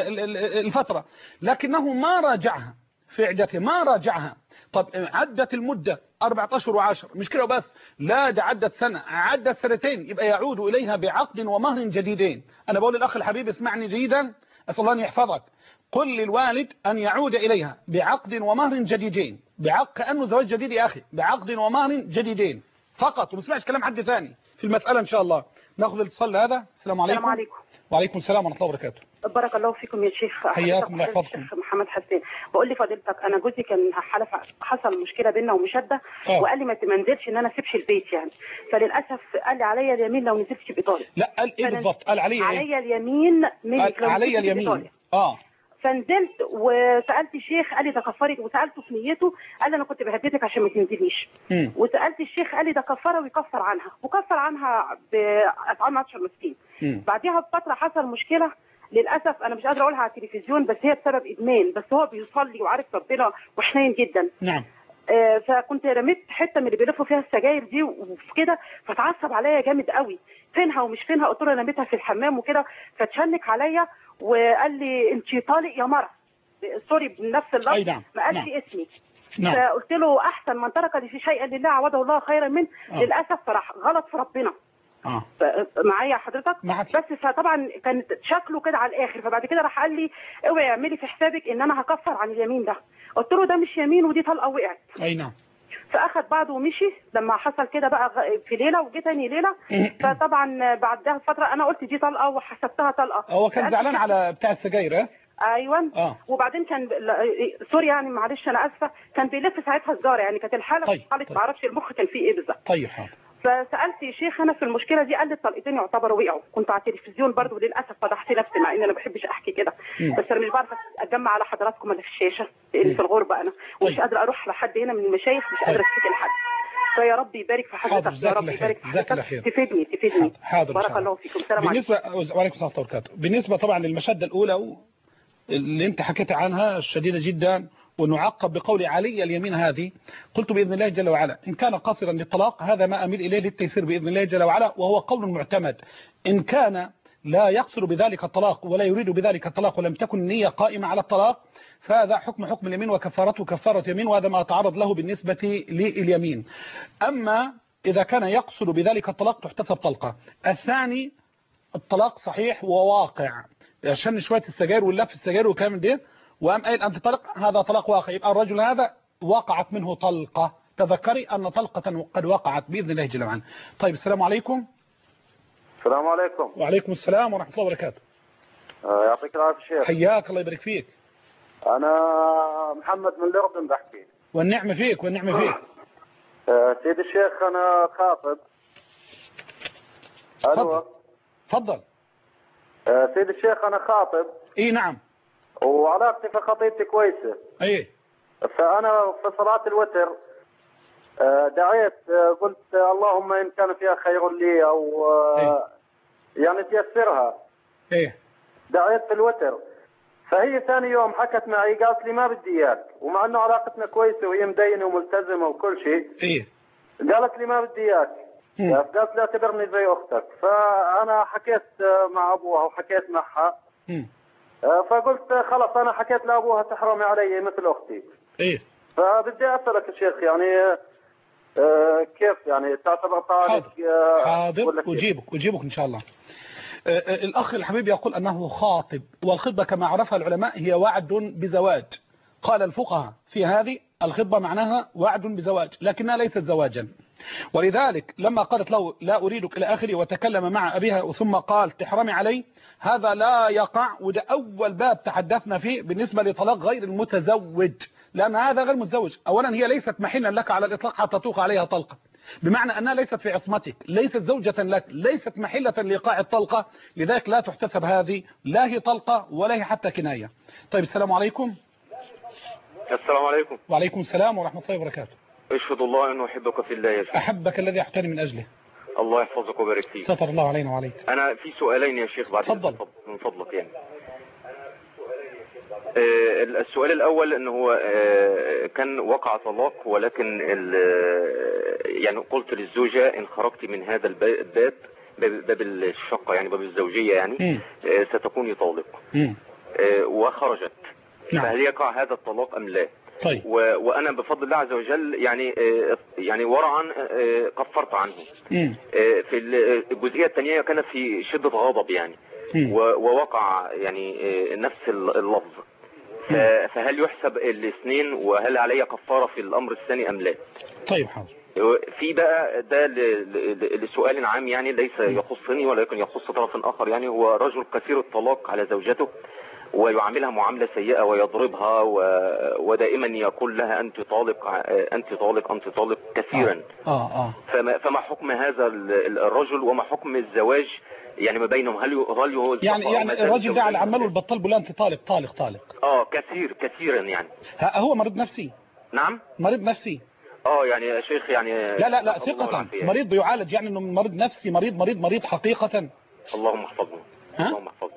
الفتره، لكنه ما راجعها في عدتها، ما راجعها. طب عدت المده أربعة أشهر وعشر، مش كده وبس، لا ده عدت سنه، عدت سنتين، يبقى يعود اليها بعقد ومهر جديدين. انا بقول للاخ الحبيب اسمعني جيدا، اسال الله ان يحفظك. قل للوالد ان يعود اليها بعقد ومهر جديدين، بعقد كانه زواج جديد يا اخي، بعقد ومهر جديدين فقط، وما تسمعش كلام حد ثاني في المساله ان شاء الله. ناخذ الاتصال هذا. السلام عليكم. السلام عليكم. وعليكم السلام ورحمه الله وبركاته. بارك الله فيكم يا شيخ. حياكم الله يحفظكم. الشيخ محمد حسين، بقول لي فضيلتك انا جوزي كان حلف، حصل مشكله بيننا ومشاده، وقال لي ما تنزلش ان انا اسيبش البيت يعني، فللاسف قال لي عليا اليمين لو نزلتش بايطاليا. لا قال ايه بالضبط؟ قال عليا ايه؟ عليا اليمين منك لو عليا اليمين. اه فنزلت وسالت الشيخ قال لي ده كفاره، وسالته في نيته قال لي انا كنت بهددك عشان ما تنزليش، وسالت الشيخ قال لي ده كفاره ويكفر عنها، وكفر عنها باطعام عشرة مسكين. بعدها بفتره حصل مشكله للاسف انا مش قادره اقولها على التلفزيون، بس هي بسبب ادمان، بس هو بيصلي وعارف ربنا وحنين جدا. نعم. آه فكنت رميت حته من اللي بيلفوا فيها السجاير دي وكده، فتعصب عليا جامد قوي، فينها ومش فينها، قلت له رميتها في الحمام وكده، فتشنك عليا وقال لي انت طالق يا مرة، سوري بنفس اللفظ. نعم. ما قالش نعم. اسمي. نعم. فقلت له احسن من ترك لي في شيئا لله عوضه الله خيرا منه. آه. للاسف فراح غلط في ربنا. اه معايا حضرتك؟ معك. بس فطبعا كانت شكله كده على الاخر، فبعد كده راح قال لي اوعي اعملي في حسابك ان انا هكفر عن اليمين ده. قلت له ده مش يمين ودي طلقه وقعت. اي نعم. فاخد بعضه ومشي. لما حصل كده بقى في ليله وجي ثاني ليله، فطبعا بعدها فتره انا قلت دي طلقه وحسبتها طلقه. هو كان زعلان على بتاع السجاير. ايوه. آه. وبعدين كان سوري يعني معلش انا اسفه، كان بيلف ساعتها سجاره، يعني كانت الحاله طيب. حاله طيب. ما اعرفش المخ كان فيه ايه بالظبط. طيب حاضر. فسالت يا شيخ انا في المشكله دي، قال لي الطلقتين يعتبروا وقعوا. كنت على التلفزيون برضه للاسف فضحت نفسي، مع ان انا ما بحبش احكي كده، بس انا مش بعرف اتجمع على حضراتكم اللي في الشاشه لان في الغربه انا، ومش طيب. قادره اروح لحد هنا من المشايخ، مش قادره اشتكي لحد. فيا رب يبارك في حضرتك، يا رب يبارك في حضرتك، تفيدني تفيدني. حاضر. بارك الله فيكم. السلام عليكم. بالنسبه وعليكم السلام ورحمه الله وبركاته. بالنسبه طبعا للمشاده الاولى اللي انت حكيت عنها الشديده جدا، ونعقب بقول علي اليمين هذه، قلت بإذن الله جل وعلا إن كان قاصرا للطلاق هذا ما أميل إليه للتيسير بإذن الله جل وعلا، وهو قول معتمد. إن كان لا يقصر بذلك الطلاق ولا يريد بذلك الطلاق ولم تكن النية قائمة على الطلاق، فهذا حكم حكم اليمين وكفارته كفارة يمين، وهذا ما تعرض له بالنسبة لليمين. أما إذا كان يقصر بذلك الطلاق تحتسب طلقة. الثاني الطلاق صحيح وواقع، عشان شوية السجاير واللف السجاير وكامل ده، وقام قايل أنت طلق، هذا طلاق واقع، يبقى الرجل هذا وقعت منه طلقة. تذكري أن طلقة قد وقعت بإذن الله جل وعلا. طيب السلام عليكم. السلام عليكم. وعليكم السلام ورحمة الله وبركاته. آه يعطيك العافية شيخ. حياك الله يبارك فيك. أنا محمد من الأردن بحكي. والنعمة فيك والنعمة فيك. آه سيد الشيخ أنا خاطب. تفضل. تفضل. آه سيد الشيخ أنا خاطب. إيه نعم. وعلاقتي في خطيبتي كويسة. إيه. فأنا في صلاة الوتر آه دعيت، آه قلت اللهم إن كان فيها خير لي أو آه إيه؟ يعني تيسرها. إيه. دعيت في الوتر، فهي ثاني يوم حكت معي قالت لي ما بدي اياك، ومع انه علاقتنا كويسه وهي مدينه وملتزمه وكل شيء. ايه. قالت لي ما بدي اياك، قالت لا اعتبرني زي اختك. فانا حكيت مع ابوها وحكيت معها. امم فقلت خلص انا حكيت لابوها تحرمي علي مثل اختي. ايه. فبدي اسالك يا شيخ يعني آه كيف يعني تعتبر طالق؟ حاضر, حاضر. اجيبك اجيبك ان شاء الله. الأخ الحبيب يقول أنه خاطب، والخطبة كما عرفها العلماء هي وعد بزواج. قال الفقهاء في هذه الخطبة معناها وعد بزواج لكنها ليست زواجا، ولذلك لما قالت له لا أريدك إلى آخره وتكلم مع أبيها ثم قال تحرمي علي، هذا لا يقع، وده أول باب تحدثنا فيه بالنسبة لطلاق غير المتزوج، لأن هذا غير متزوج. أولا هي ليست محلا لك على الإطلاق حتى توقع عليها طلقة، بمعنى أنها ليست في عصمتك، ليست زوجة لك، ليست محلة لإيقاع الطلقة، لذلك لا تحتسب هذه، لا هي طلقة ولا هي حتى كناية. طيب السلام عليكم. السلام عليكم. وعليكم السلام ورحمة الله وبركاته. اشهد الله أنه أحبك في الله يا شيخ. أحبك الذي أحتني من أجله. الله يحفظك ويبارك فيك. ستر الله علينا وعليك. أنا في سؤالين يا شيخ بعد تفضل من فضلك. يعني آه السؤال الأول أنه هو آه كان وقع طلاق، ولكن يعني قلت للزوجة إن خرجت من هذا الباب، باب الشقة يعني باب الزوجية يعني آه ستكوني طالق. آه وخرجت. نعم. فهل يقع هذا الطلاق أم لا؟ طيب. و... وأنا بفضل الله عز وجل يعني آه يعني ورعا آه كفرت عنه. آه في الجزئية الثانية كان في شدة غضب يعني و... ووقع يعني آه نفس اللفظ. فهل يحسب الاثنين، وهل علي كفارة في الأمر الثاني أم لا؟ طيب حاضر. في بقى ده لسؤال عام يعني ليس يخصني ولكن يخص طرف آخر. يعني هو رجل كثير الطلاق على زوجته ويعاملها معاملة سيئة ويضربها و... ودائما يقول لها أنت طالق أنت طالق أنت طالق كثيرا. آه. آه. آه. فما... فما حكم هذا الرجل وما حكم الزواج يعني ما بينهم؟ هل هل هو يعني يعني الراجل ده على عماله البطال بيقول انت طالق طالق طالق اه كثير كثيرا يعني. هو مريض نفسي؟ نعم مريض نفسي. اه يعني يا شيخ يعني لا لا لا ثقة مريض بيعالج، يعني انه مريض نفسي، مريض مريض مريض حقيقة. اللهم احفظه. اللهم احفظه.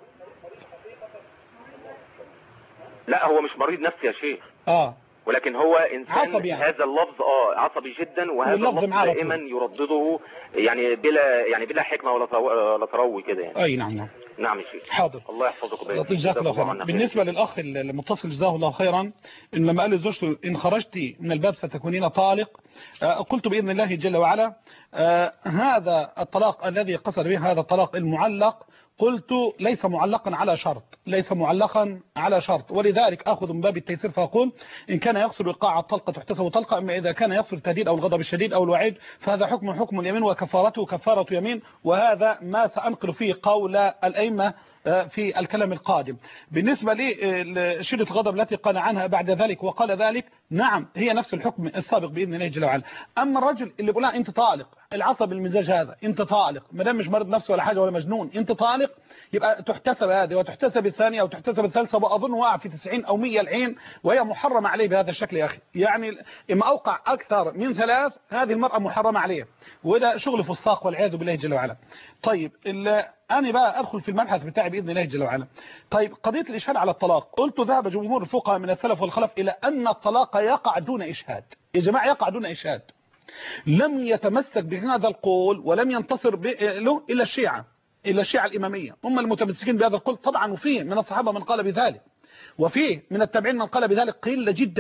لا هو مش مريض نفسي يا شيخ. اه ولكن هو انسان عصبي يعني. هذا اللفظ اه عصبي جدا، وهذا اللفظ دائما يردده يعني بلا يعني بلا حكمه ولا ولا تروي كده يعني. اي نعم نعم نعم يا شيخ. حاضر. الله يحفظك ويبارك فيك. جزاك الله خيرا. بالنسبه للاخ المتصل جزاه الله خيرا، ان لما قال لزوجته ان خرجتي من الباب ستكونين طالق، آه قلت باذن الله جل وعلا آه هذا الطلاق الذي قصد به هذا الطلاق المعلق، قلت ليس معلقا على شرط، ليس معلقا على شرط، ولذلك اخذ من باب التيسير فاقول ان كان يقصد ايقاع الطلقه تحتسب طلقه، اما اذا كان يقصد التهديد او الغضب الشديد او الوعيد فهذا حكم حكم اليمين وكفارته كفاره يمين، وهذا ما سانقل فيه قول الائمه في الكلام القادم. بالنسبة لشدة الغضب التي قال عنها بعد ذلك وقال ذلك، نعم هي نفس الحكم السابق بإذن الله جل وعلا. أما الرجل اللي بيقول انت طالق، العصب المزاج هذا انت طالق، ما دام مش مرض نفسه ولا حاجة ولا مجنون انت طالق، يبقى تحتسب هذه وتحتسب الثانية وتحتسب الثالثة، وأظن وقع في تسعين أو مية العين، وهي محرمة عليه بهذا الشكل يا أخي. يعني إما أوقع أكثر من ثلاث هذه المرأة محرمة عليه، وده شغل فساق والعياذ بالله جل وعلا. طيب أنا بقى أدخل في المبحث بتاعي بإذن الله جل وعلا. طيب قضية الإشهاد على الطلاق، قلت ذهب جمهور الفقهاء من السلف والخلف إلى أن الطلاق يقع دون إشهاد. يا جماعة يقع دون إشهاد. لم يتمسك بهذا القول ولم ينتصر له إلا الشيعة، إلا الشيعة الإمامية هم المتمسكين بهذا القول طبعا، وفيه من الصحابة من قال بذلك، وفيه من التابعين من قال بذلك قلة جدا.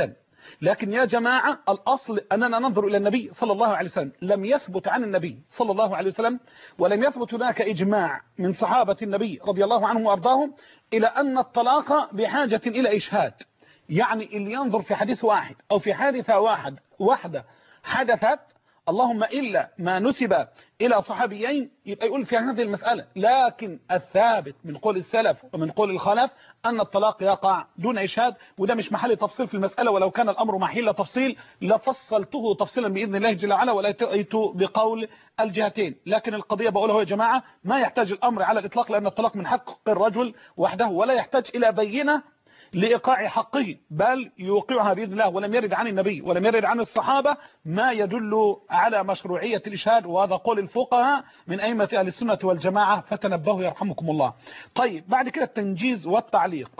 لكن يا جماعة الأصل أننا ننظر إلى النبي صلى الله عليه وسلم. لم يثبت عن النبي صلى الله عليه وسلم ولم يثبت هناك إجماع من صحابة النبي رضي الله عنهم وأرضاهم إلى أن الطلاق بحاجة إلى إشهاد. يعني اللي ينظر في حديث واحد أو في حادثة واحد واحدة حدثت، اللهم إلا ما نسب إلى صحابيين، يبقى يقول في هذه المسألة. لكن الثابت من قول السلف ومن قول الخلف أن الطلاق يقع دون إشهاد، وده مش محل تفصيل في المسألة، ولو كان الأمر محل تفصيل لفصلته تفصيلا بإذن الله جل وعلا ولا أتيت بقول الجهتين. لكن القضية بقولها يا جماعة ما يحتاج الأمر على الإطلاق، لأن الطلاق من حق الرجل وحده ولا يحتاج إلى بينة لإيقاع حقه، بل يوقعها بإذن الله. ولم يرد عن النبي ولم يرد عن الصحابة ما يدل على مشروعية الإشهاد، وهذا قول الفقهاء من أئمة أهل السنة والجماعة، فتنبهوا يرحمكم الله. طيب بعد كده التنجيز والتعليق.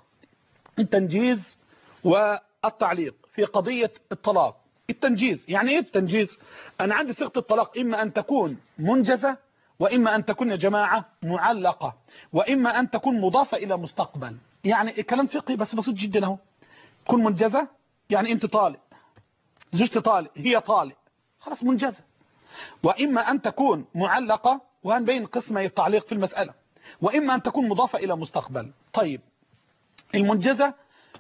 التنجيز والتعليق في قضية الطلاق. التنجيز يعني إيه التنجيز؟ أنا عندي صيغة الطلاق إما أن تكون منجزة، وإما أن تكون يا جماعة معلقة، وإما أن تكون مضافة إلى مستقبل. يعني الكلام فقهي بس بسيط جدا اهو. تكون منجزة يعني انت طالق، زوجتي طالق، هي طالق، خلاص منجزة. وإما أن تكون معلقة، وهنبين قسمي التعليق في المسألة، وإما أن تكون مضافة إلى مستقبل. طيب المنجزة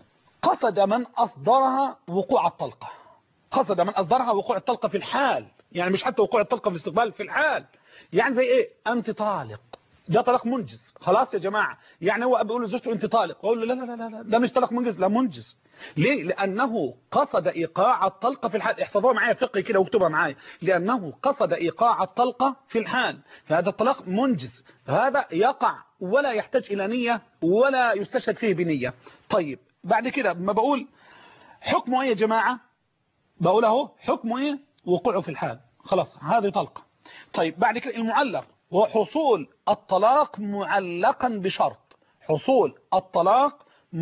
قصد من أصدرها وقوع الطلقة، قصد من أصدرها وقوع الطلقة في الحال، يعني مش حتى وقوع الطلقة في الاستقبال، في الحال. يعني زي إيه؟ أنت طالق، ده طلاق منجز. خلاص يا جماعة، يعني هو بيقول لزوجته انت طالق، اقول له لا لا لا لا ده مش طلاق منجز، لا منجز. ليه؟ لأنه قصد إيقاع الطلقة في الحال. احفظوها معايا فقه كده واكتبها معايا. لأنه قصد إيقاع الطلقة في الحال، فهذا الطلاق منجز، هذا يقع ولا يحتاج إلى نية ولا يستشهد فيه بنية. طيب بعد كده ما بقول حكمه ايه يا جماعة؟ بقول اهو حكمه ايه؟ وقوعه في الحال، خلاص هذه طلقة. طيب بعد كده المعلق، وحصول الطلاق معلقا بشرط. حصول الطلاق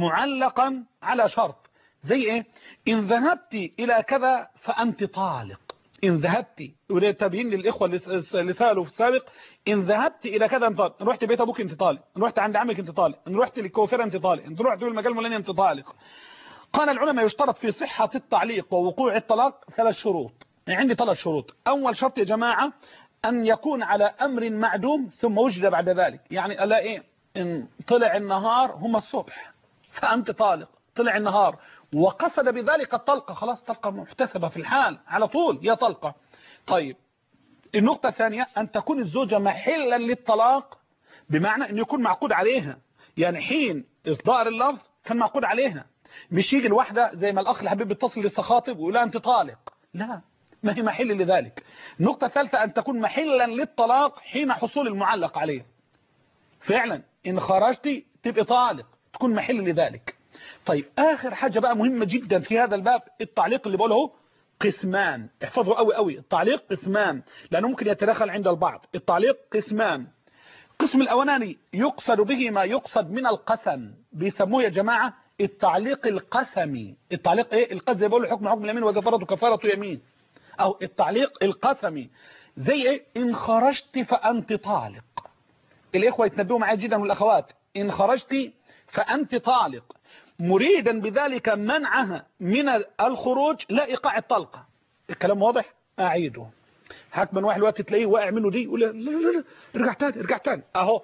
معلقا على شرط. زي ايه؟ ان ذهبت الى كذا فانت طالق. ان ذهبت، وده تبيين للاخوه اللي سالوا في السابق، ان ذهبت الى كذا انت طالق، ان رحت بيت ابوك انت طالق، ان رحت عند عمك انت طالق، ان رحت للكوافير انت طالق، ان رحت للمجال المولاني انت طالق. قال العلماء يشترط في صحة التعليق ووقوع الطلاق ثلاث شروط. يعني عندي ثلاث شروط. اول شرط يا جماعة أن يكون على أمر معدوم ثم وجد بعد ذلك. يعني ألا إيه؟ إن طلع النهار هم الصبح فأنت طالق، طلع النهار وقصد بذلك الطلقة، خلاص طلقة محتسبة في الحال على طول يا طلقة. طيب النقطة الثانية أن تكون الزوجة محلا للطلاق، بمعنى أن يكون معقود عليها، يعني حين إصدار اللفظ كان معقود عليها، مش يجي الواحدة زي ما الأخ الحبيب يتصل لسه خاطب ويقول أنت طالق، لا ما هي محل لذلك. النقطة الثالثة أن تكون محلا للطلاق حين حصول المعلق عليه، فعلا إن خرجتي تبقى طالق، تكون محل لذلك. طيب آخر حاجة بقى مهمة جدا في هذا الباب، التعليق اللي بقوله قسمان. احفظوا قوي قوي، التعليق قسمان لأنه ممكن يتدخل عند البعض. التعليق قسمان. القسم الأولاني يقصد به ما يقصد من القسم، بيسموه يا جماعة التعليق القسمي. التعليق ايه؟ القسم زي بيقولوا حكم حكم اليمين وكفارة كفارة يمين، أو التعليق القسمي. زي ايه؟ إن خرجت فأنت طالق. الإخوة يتنبهوا معايا جدا والأخوات، إن خرجت فأنت طالق، مريدا بذلك منعها من الخروج لا إيقاع الطلقة. الكلام واضح؟ أعيده. حكما واحد الوقت تلاقيه واقع منه دي يقول لا لا لا ارجع تاني ارجع تاني اهو.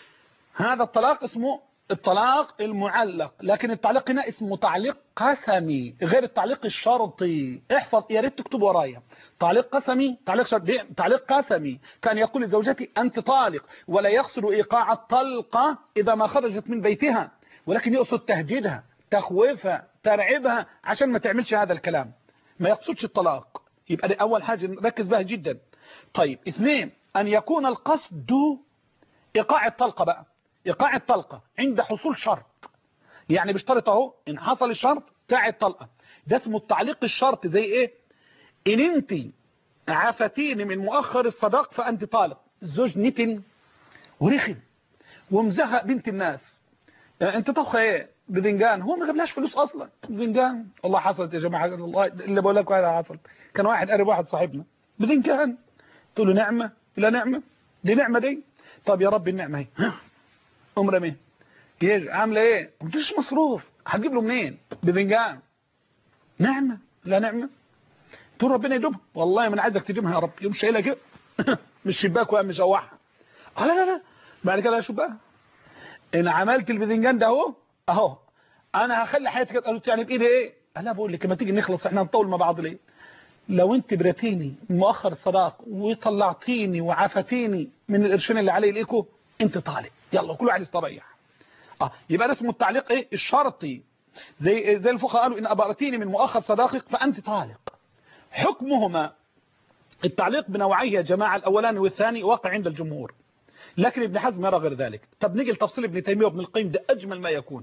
هذا الطلاق اسمه الطلاق المعلق، لكن التعليق هنا اسمه تعليق قسمي غير التعليق الشرطي. احفظ يا ريت تكتب ورايا. تعليق قسمي، تعليق شرطي، تعليق قسمي كان يقول لزوجتي انت طالق، ولا يقصد ايقاع الطلقة اذا ما خرجت من بيتها، ولكن يقصد تهديدها، تخويفها، ترعبها عشان ما تعملش هذا الكلام، ما يقصدش الطلاق. يبقى دي اول حاجة نركز بها جدا. طيب اثنين، ان يكون القصد ايقاع الطلقة بقى، ايقاع الطلقة عند حصول شرط. يعني بيشترط اهو ان حصل الشرط بتاع الطلقة، ده اسمه التعليق الشرطي. زي ايه؟ ان انت عافتيني من مؤخر الصداق فانت طالق. الزوج نتن ورخم ومزهق بنت الناس، يعني انت طبخ ايه؟ بذنجان، هو ما جابلهاش فلوس اصلا. بذنجان والله حصلت يا جماعه، والله اللي بقول لكم هذا حصل. كان واحد قريب واحد صاحبنا بذنجان، تقول له نعمه لا نعمه، دي نعمه دي. طب يا رب النعمه اهي، ام رميه يجي عامله ايه؟ مفيش مصروف، هتجيب له منين؟ بذنجان. نعمه لا نعمة. تقول ربنا يدومها، والله من عايزك تدومها يا رب. يوم شايلها كده مش شباك وقام مشوحها. لا لا لا بعد كده اشوف بقى ان عملت البذنجان ده اهو اهو انا هخلي حياتك. قالت يعني بايدي ايه؟ انا بقول لك ما تيجي نخلص احنا نطول مع بعض ليه؟ لو انت بريتيني مؤخر الصداق وطلعتيني وعفتيني من القرشين اللي عليه ليكو انت طالق، يلا كل واحد يستريح. اه يبقى ده اسمه التعليق ايه؟ الشرطي. زي زي الفقهاء قالوا ان ابرتيني من مؤخر صداقك فانت طالق. حكمهما التعليق بنوعيه يا جماعه، الاولاني والثاني واقع عند الجمهور، لكن ابن حزم يرى غير ذلك. طب نيجي لتفصيل ابن تيميه وابن القيم، ده اجمل ما يكون.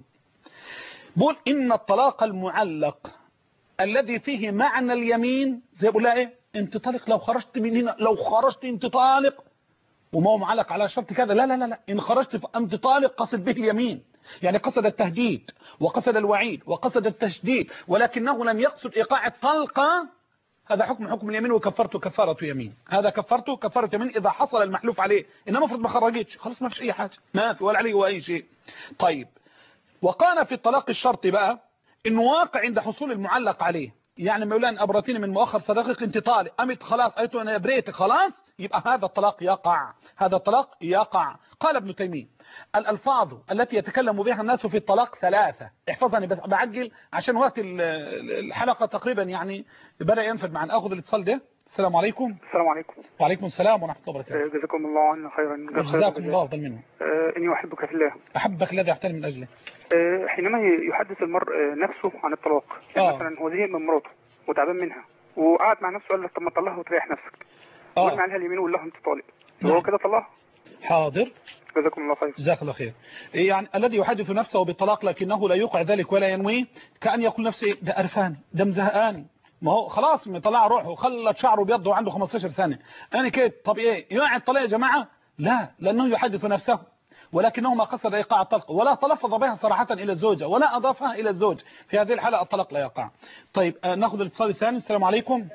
بقول ان الطلاق المعلق الذي فيه معنى اليمين زي بقول لها ايه؟ انت طالق لو خرجت من هنا، لو خرجت انت طالق، وما هو معلق على شرط كذا. لا لا لا لا ان خرجت فانت طالق قصد به اليمين، يعني قصد التهديد وقصد الوعيد وقصد التشديد، ولكنه لم يقصد ايقاع الطلقه. هذا حكم حكم اليمين وكفرته كفاره يمين. هذا كفرته كفاره يمين اذا حصل المحلوف عليه، انما المفروض ما خرجتش خلاص ما فيش اي حاجه، ما في ولا عليه ولا اي شيء. طيب وقال في الطلاق الشرطي بقى انه واقع عند حصول المعلق عليه، يعني مولانا ابرتيني من مؤخر صداقك انت طالق، قامت خلاص قالت له انا بريتك خلاص، يبقى هذا الطلاق يقع، هذا الطلاق يقع. قال ابن تيميه الالفاظ التي يتكلم بها الناس في الطلاق ثلاثه. احفظني بس بعجل عشان وقت الحلقه تقريبا يعني بدا ينفد معنا. اخذ الاتصال ده. السلام عليكم. السلام عليكم. وعليكم السلام ورحمه الله وبركاته. جزاكم الله عنا خيرا. جزاكم الله افضل منه. اني احبك في الله. احبك الذي احترم من اجله. حينما يحدث المرء نفسه عن الطلاق، يعني آه. مثلا هو زهق من مراته وتعبان منها وقعد مع نفسه قال لك طب ما تطلقها وتريح نفسك، وقال عليها اليمين وقال لها انت طالق، هو كده طلقها؟ حاضر. جزاكم الله خير. جزاك الله خير. يعني الذي يحدث نفسه بالطلاق لكنه لا يوقع ذلك ولا ينويه، كأن يقول نفسه ده قرفاني، ده مزهقاني، ما هو خلاص مطلع روحه وخلت شعره بيض وعنده خمستاشر سنة، انا كده. طب ايه يقع الطلاق يا جماعه؟ لا، لانه يحدث نفسه، ولكنه ما قصد ايقاع الطلق ولا تلفظ بها صراحه الى الزوجه ولا اضافها الى الزوج. في هذه الحاله الطلاق لا يقع. طيب آه ناخذ الاتصال الثاني. السلام عليكم.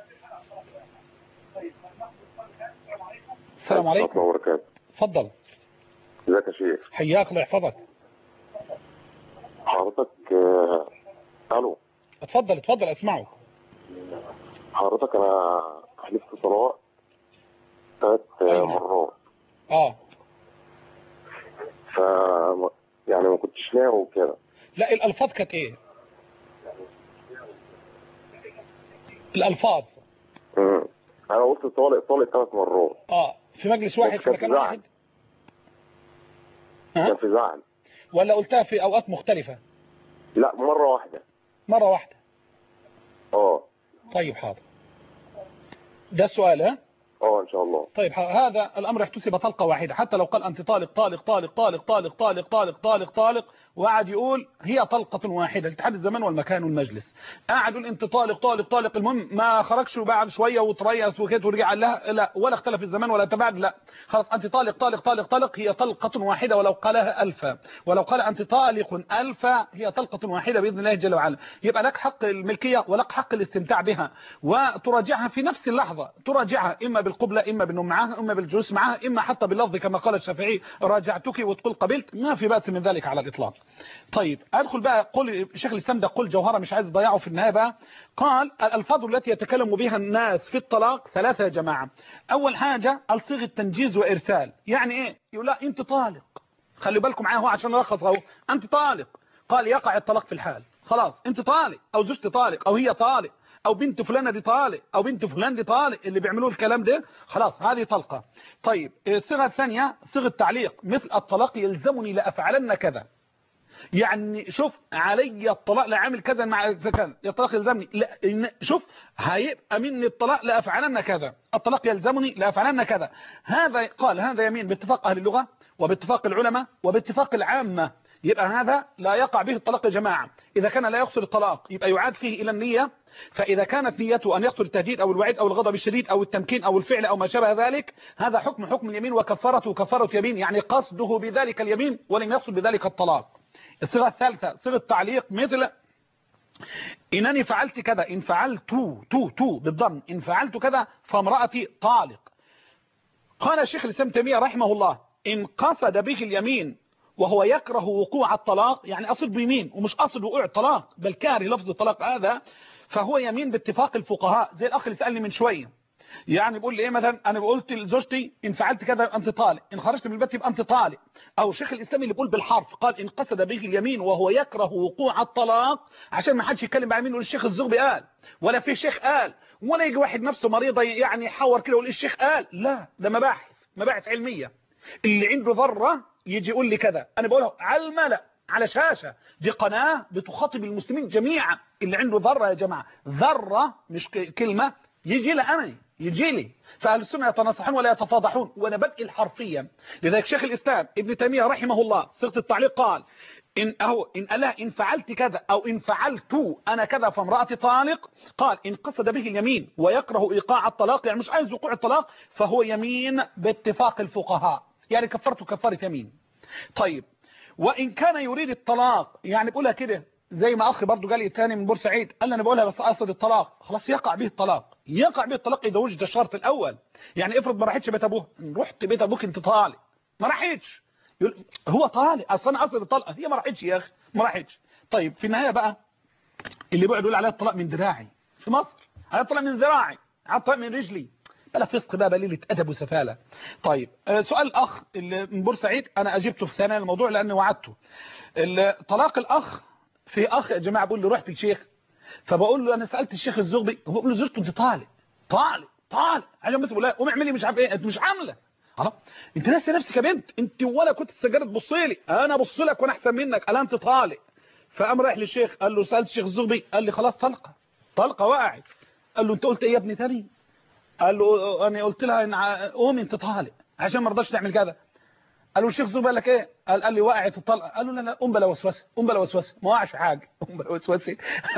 السلام عليكم ورحمة الله وبركاته. اتفضل. ازيك يا شيخ؟ حياك الله يحفظك. حضرتك آه... الو. اتفضل اتفضل اسمعك. حضرتك انا حلفت طلاق ثلاث أيوة. مرات. اه ف يعني ما كنتش ناوي وكده. لا الالفاظ كانت ايه؟ الالفاظ امم انا قلت طالق طالق ثلاث مرات. اه في مجلس واحد في مكان واحد؟ كان في زعل. ولا قلتها في اوقات مختلفة؟ لا مرة واحدة. مرة واحدة. اه طيب حاضر. ده السؤال ها؟ اه ان شاء الله. طيب هذا الامر احتسب طلقه واحده، حتى لو قال انت طالق طالق طالق طالق طالق طالق طالق طالق طالق وقعد يقول هي طلقه واحده لتحديد الزمان والمكان والمجلس. قاعد يقول انت طالق طالق طالق، المهم ما خرجش وبعد شويه وتريث وكده ورجع لها، لا ولا اختلف الزمان ولا تباعد، لا خلاص انت طالق طالق طالق طالق هي طلقه واحده، ولو قالها ألفا، ولو قال انت طالق ألفا هي طلقه واحده باذن الله جل وعلا. يبقى لك حق الملكيه ولك حق الاستمتاع بها، وتراجعها في نفس اللحظه، تراجعها اما بالقبله اما بالنوم معاها اما بالجلوس معاها اما حتى باللفظ كما قال الشافعي راجعتك وتقول قبلت، ما في بأس من ذلك على الاطلاق. طيب ادخل بقى. قل شيخ الاسلام ده قل جوهره مش عايز اضيعه في النهايه بقى. قال الالفاظ التي يتكلم بها الناس في الطلاق ثلاثه يا جماعه. اول حاجه الصيغه تنجيز وارسال، يعني ايه؟ يقول لا انت طالق، خلي بالكم معايا هو عشان نلخص اهو، انت طالق، قال يقع الطلاق في الحال، خلاص انت طالق او زوجتي طالق او هي طالق او بنت فلانه دي طالق او بنت فلان دي طالق، اللي بيعملوا الكلام ده خلاص هذه طلقه. طيب الصيغه الثانيه صيغه تعليق، مثل الطلاق يلزمني لافعلن كذا، يعني شوف علي الطلاق لعامل كذا مع كذا، الطلاق يلزمني لا شوف هيبقى مني الطلاق لافعلن كذا، الطلاق يلزمني لافعلن كذا. هذا قال هذا يمين باتفاق اهل اللغه وباتفاق العلماء وباتفاق العامه، يبقى هذا لا يقع به الطلاق يا جماعه. اذا كان لا يقصد الطلاق يبقى يعاد فيه الى النيه، فاذا كانت نيته ان يقصد التهديد او الوعيد او الغضب الشديد او التمكين او الفعل او ما شابه ذلك، هذا حكم حكم اليمين وكفارته كفاره يمين، يعني قصده بذلك اليمين ولم يقصد بذلك الطلاق. الصيغه الثالثه صيغه تعليق، مثل انني فعلت كذا، ان فعلت تو تو بالضم، ان فعلت كذا فامرأتي طالق. قال الشيخ الاسلام تيميه رحمه الله ان قصد به اليمين وهو يكره وقوع الطلاق، يعني أصد بيمين ومش أصد وقوع الطلاق بل كاره لفظ الطلاق هذا، فهو يمين باتفاق الفقهاء. زي الاخ اللي سالني من شويه، يعني بيقول لي ايه مثلا، انا قلت لزوجتي ان فعلت كذا انت طالق، ان خرجت من البيت يبقى انت طالق. او شيخ الاسلام اللي بيقول بالحرف قال ان قصد به اليمين وهو يكره وقوع الطلاق، عشان ما حدش يتكلم بعد مين يقول الشيخ الزغبي قال ولا في شيخ قال، ولا يجي واحد نفسه مريضه يعني يحور كده يقول الشيخ قال. لا، ده مباحث مباحث علميه. اللي عنده ذره يجي يقول لي كذا، انا بقولها على الملأ على شاشه، دي قناه بتخاطب المسلمين جميعا. اللي عنده ذره يا جماعه، ذره مش كلمه، يجي لي انا يجي لي. فاهل السنه يتناصحون ولا يتفاضحون، وانا بدء حرفيا. لذلك شيخ الاسلام ابن تيميه رحمه الله صيغه التعليق قال ان اهو ان الا ان فعلت كذا او ان فعلت انا كذا فامراتي طالق، قال ان قصد به اليمين ويكره ايقاع الطلاق، يعني مش عايز وقوع الطلاق، فهو يمين باتفاق الفقهاء، يعني كفرته كفاره يمين. طيب وان كان يريد الطلاق، يعني بقولها كده زي ما اخي برضو قال لي الثاني من بورسعيد، قال لي انا بقولها بس اقصد الطلاق، خلاص يقع به الطلاق، يقع به الطلاق اذا وجد الشرط الاول. يعني افرض ما راحتش بيت ابوها، رحت بيت ابوك انت طالق، ما راحتش، هو طالق اصلا، انا اقصد الطلقه، هي ما راحتش يا اخي ما راحتش. طيب في النهايه بقى اللي بيقعد يقول عليها الطلاق من دراعي في مصر، على الطلاق من ذراعي، على الطلاق من رجلي، بلا فسق بقى، بليله ادب وسفاله. طيب سؤال الاخ اللي من بورسعيد انا اجبته في ثانيه الموضوع لاني وعدته. طلاق الاخ، في اخ يا جماعه بيقول لي رحت الشيخ، فبقول له انا سالت الشيخ الزغبي، هو بيقول له زوجته انت طالق طالق طالق، عشان بس بقول لها قوم اعملي مش عارف ايه، انت مش عامله خلاص، انت ناسي نفسك يا بنت، انت ولا كنت السجاده تبص لي، انا ابص لك وانا احسن منك، قال انت طالق. فقام رايح للشيخ قال له سالت الشيخ الزغبي، قال لي خلاص طلقه طلقه وقعت. قال له انت قلت ايه يا ابني تاني؟ قال له انا قلت لها ان قومي انت طالق عشان ما رضاش تعمل كذا. قال له الشيخ زوب قال لك ايه؟ قال قال لي وقعت الطلقه. قال له لا لا قوم بلا وسوسه، قوم بلا وسوسه، ما وقعش حاجه، قوم بلا وسوسه.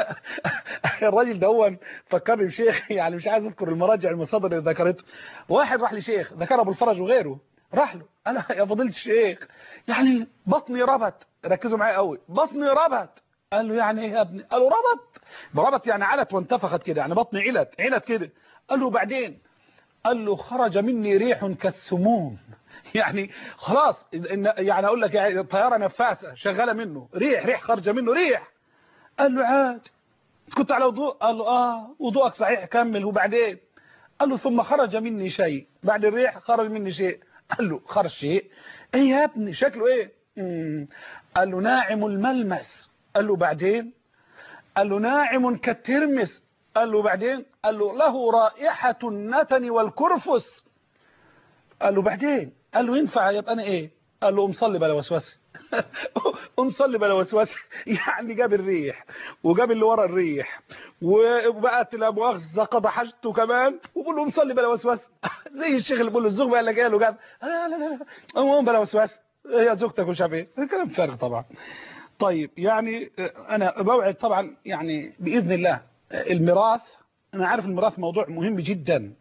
الراجل ده هو فكرني بشيخ، يعني مش عايز اذكر المراجع المصادر اللي ذكرته. واحد راح لشيخ ذكر ابو الفرج وغيره، راح له قال يا فضيله الشيخ يعني بطني ربط، ركزوا معايا قوي، بطني ربط. قال له يعني ايه يا ابني؟ قال له ربط، ربط يعني علت وانتفخت كده، يعني بطني علت علت كده. قال له بعدين؟ قال له خرج مني ريح كالسموم، يعني خلاص يعني اقول لك يعني طياره نفاسه شغاله منه، ريح ريح خارجه منه ريح. قال له عاد كنت على وضوء؟ قال له اه وضوءك صحيح كمل. وبعدين؟ قال له ثم خرج مني شيء، بعد الريح خرج مني شيء. قال له خرج شيء ايه يا ابني شكله ايه؟ مم. قال له ناعم الملمس. قال له بعدين؟ قال له ناعم كالترمس. قال له بعدين؟ قال له له رائحة النتن والكرفس. قال له بعدين؟ قال له ينفع يبقى انا ايه؟ قال له قوم صلي بلا وسوسه. قوم صلي بلا وسوسه، يعني جاب الريح وجاب اللي ورا الريح وبقت لا مؤاخذه قضى حاجته كمان، وبقول له قوم صلي بلا وسوسه. زي الشيخ اللي بيقول له الزوج قال لك قال له قال لا لا لا قوم بلا وسوسه، هي زوجتك ومش عارف ايه، كلام فارغ طبعا. طيب يعني انا بوعد طبعا يعني باذن الله الميراث، انا عارف الميراث موضوع مهم جدا،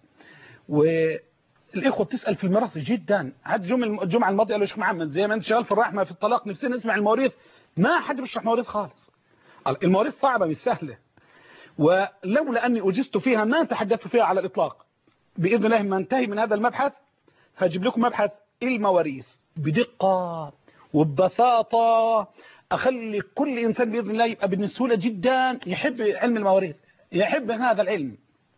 والاخوه بتسال في الميراث جدا. حد يوم الجمعه الماضيه قال له يا شيخ محمد زي ما انت شغال في الرحمه في الطلاق نفسنا نسمع المواريث، ما حد بيشرح مواريث خالص. المواريث صعبه مش سهله، ولولا اني اجزت فيها ما تحدثت فيها على الاطلاق. باذن الله ما انتهي من هذا المبحث هجيب لكم مبحث المواريث بدقه وببساطه، اخلي كل انسان باذن الله يبقى بالسهوله جدا يحب علم المواريث، يحب هذا العلم،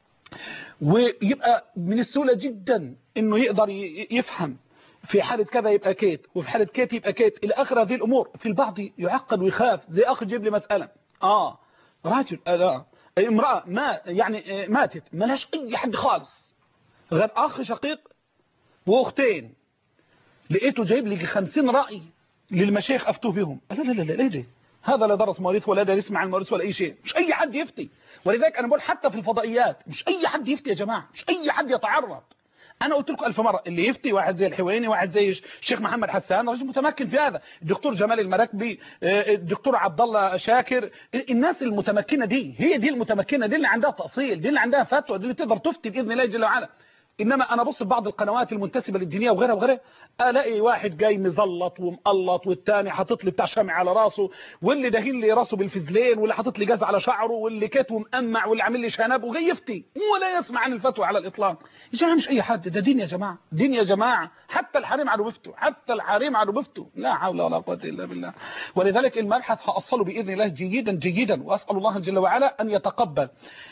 ويبقى من السهوله جدا انه يقدر يفهم في حاله كذا يبقى كيت، وفي حاله كيت يبقى كيت الى اخر هذه الامور. في البعض يعقد ويخاف، زي اخ جيب لي مساله اه راجل آه امراه ما يعني ماتت ما لهاش اي حد خالص غير اخ شقيق واختين، لقيته جايب لي خمسين راي للمشايخ افتوه بهم. لا لا لا لا ليه ده؟ هذا لا درس مواريث ولا درس مع المواريث ولا اي شيء، مش اي حد يفتي. ولذلك انا بقول حتى في الفضائيات مش اي حد يفتي يا جماعه، مش اي حد يتعرض. انا قلت لكم الف مره اللي يفتي واحد زي الحويني، واحد زي الشيخ محمد حسان، راجل متمكن في هذا، الدكتور جمال المراكبي، الدكتور عبد الله شاكر، الناس المتمكنه دي هي دي المتمكنه، دي اللي عندها تاصيل، دي اللي عندها فتوى، دي اللي تقدر تفتي باذن الله جل وعلا. إنما أنا بص بعض القنوات المنتسبة للدينية وغيرها وغيرها ألاقي واحد جاي مزلط ومقلط، والتاني حاطط لي بتاع شمع على راسه، واللي دهين لي راسه بالفزلين، واللي حاطط لي جاز على شعره، واللي كتوه مقمع، واللي عامل لي شنب، وجاي يفتي ولا يسمع عن الفتوى على الإطلاق. يا جماعة مش أي حد، ده دين يا جماعة، دين يا جماعة. حتى الحريم عدو بفتوا، حتى الحريم عدو بفتوا، لا حول ولا قوة إلا بالله. ولذلك المبحث هأصله بإذن الله جيدا جيدا، وأسأل الله جل وعلا أن يتقبل.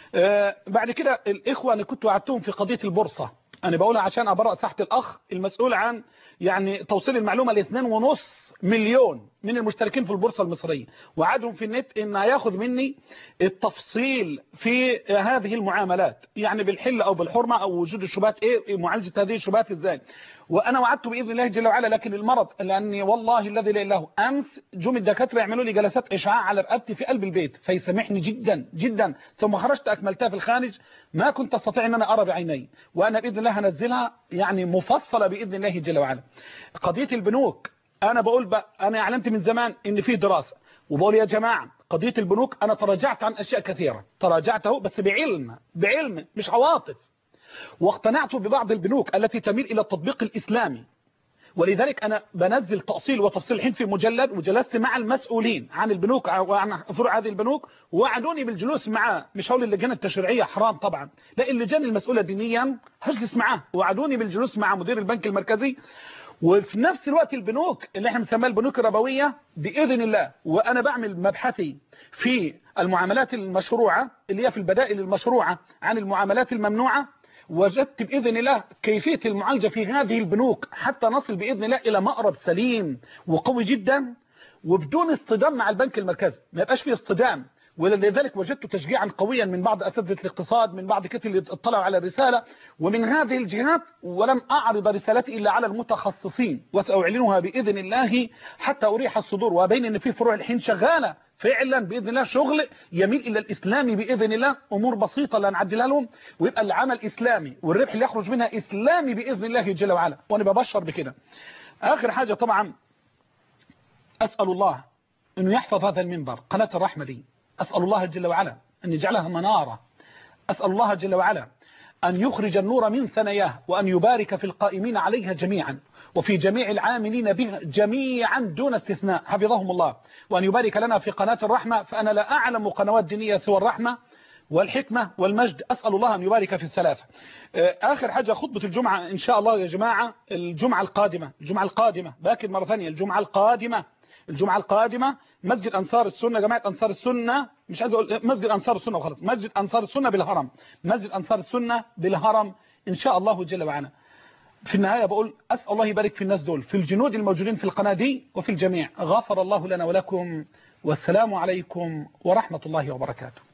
آه بعد كده الإخوة أنا كنت وعدتهم في قضية البورصة، أنا بقولها عشان أبرأ ساحة الأخ المسؤول عن يعني توصيل المعلومة لاثنين ونص مليون من المشتركين في البورصة المصرية، وعدهم في النت إن هياخذ مني التفصيل في هذه المعاملات، يعني بالحل أو بالحرمة أو وجود الشبهات، إيه معالجة هذه الشبهات إزاي. وأنا وعدته بإذن الله جل وعلا، لكن المرض لأني والله الذي لا إله إلا هو أمس جم الدكاترة يعملوا لي جلسات إشعاع على رقبتي في قلب البيت، فيسامحني جدا جدا، ثم خرجت أكملتها في الخارج ما كنت أستطيع أن أنا أرى بعيني، وأنا بإذن الله هنزلها يعني مفصلة بإذن الله جل وعلا. قضية البنوك أنا بقول بقى، أنا أعلمت من زمان إن في دراسة، وبقول يا جماعة قضية البنوك أنا تراجعت عن أشياء كثيرة، تراجعته بس بعلم بعلم مش عواطف، واقتنعت ببعض البنوك التي تميل إلى التطبيق الإسلامي. ولذلك أنا بنزل تأصيل وتفصيل حين في مجلد، وجلست مع المسؤولين عن البنوك وعن فروع هذه البنوك، ووعدوني بالجلوس معاه، مش هقول اللجان التشريعية حرام طبعا، لا اللجان المسؤولة دينيا هجلس معاه، ووعدوني بالجلوس مع مدير البنك المركزي، وفي نفس الوقت البنوك اللي احنا بنسميها البنوك الربوية بإذن الله. وأنا بعمل مبحثي في المعاملات المشروعة اللي هي في البدائل المشروعة عن المعاملات الممنوعة، وجدت بإذن الله كيفية المعالجة في هذه البنوك حتى نصل بإذن الله إلى مأرب سليم وقوي جدا، وبدون اصطدام مع البنك المركزي، ما يبقاش فيه اصطدام. ولذلك وجدت تشجيعا قويا من بعض أساتذة الاقتصاد، من بعض كتل اللي اطلعوا على الرسالة، ومن هذه الجهات، ولم أعرض رسالتي إلا على المتخصصين، وسأعلنها بإذن الله حتى أريح الصدور، وبين أن في فروع الحين شغالة فعلا بإذن الله شغل يميل إلى الإسلامي بإذن الله، أمور بسيطة لا نعدلها لهم، ويبقى العمل إسلامي والربح اللي يخرج منها إسلامي بإذن الله جل وعلا، وأنا ببشر بكده. آخر حاجة طبعا أسأل الله أنه يحفظ هذا المنبر قناة الرحمة دي، أسأل الله جل وعلا أن يجعلها منارة، أسأل الله جل وعلا أن يخرج النور من ثناياه، وأن يبارك في القائمين عليها جميعا، وفي جميع العاملين بها جميعا دون استثناء حفظهم الله، وأن يبارك لنا في قناة الرحمة، فأنا لا أعلم قنوات دينية سوى الرحمة والحكمة والمجد، أسأل الله أن يبارك في الثلاثة. آخر حاجة خطبة الجمعة إن شاء الله يا جماعة، الجمعة القادمة الجمعة القادمة باكد مرة ثانية، الجمعة القادمة الجمعة القادمة مسجد أنصار السنة، جماعة أنصار السنة، مش عايز أقول مسجد أنصار السنة وخلاص، مسجد أنصار السنة بالهرم، مسجد أنصار السنة بالهرم إن شاء الله جل وعلا. في النهاية بقول أسأل الله يبارك في الناس دول، في الجنود الموجودين في القناة دي وفي الجميع. غفر الله لنا ولكم، والسلام عليكم ورحمة الله وبركاته.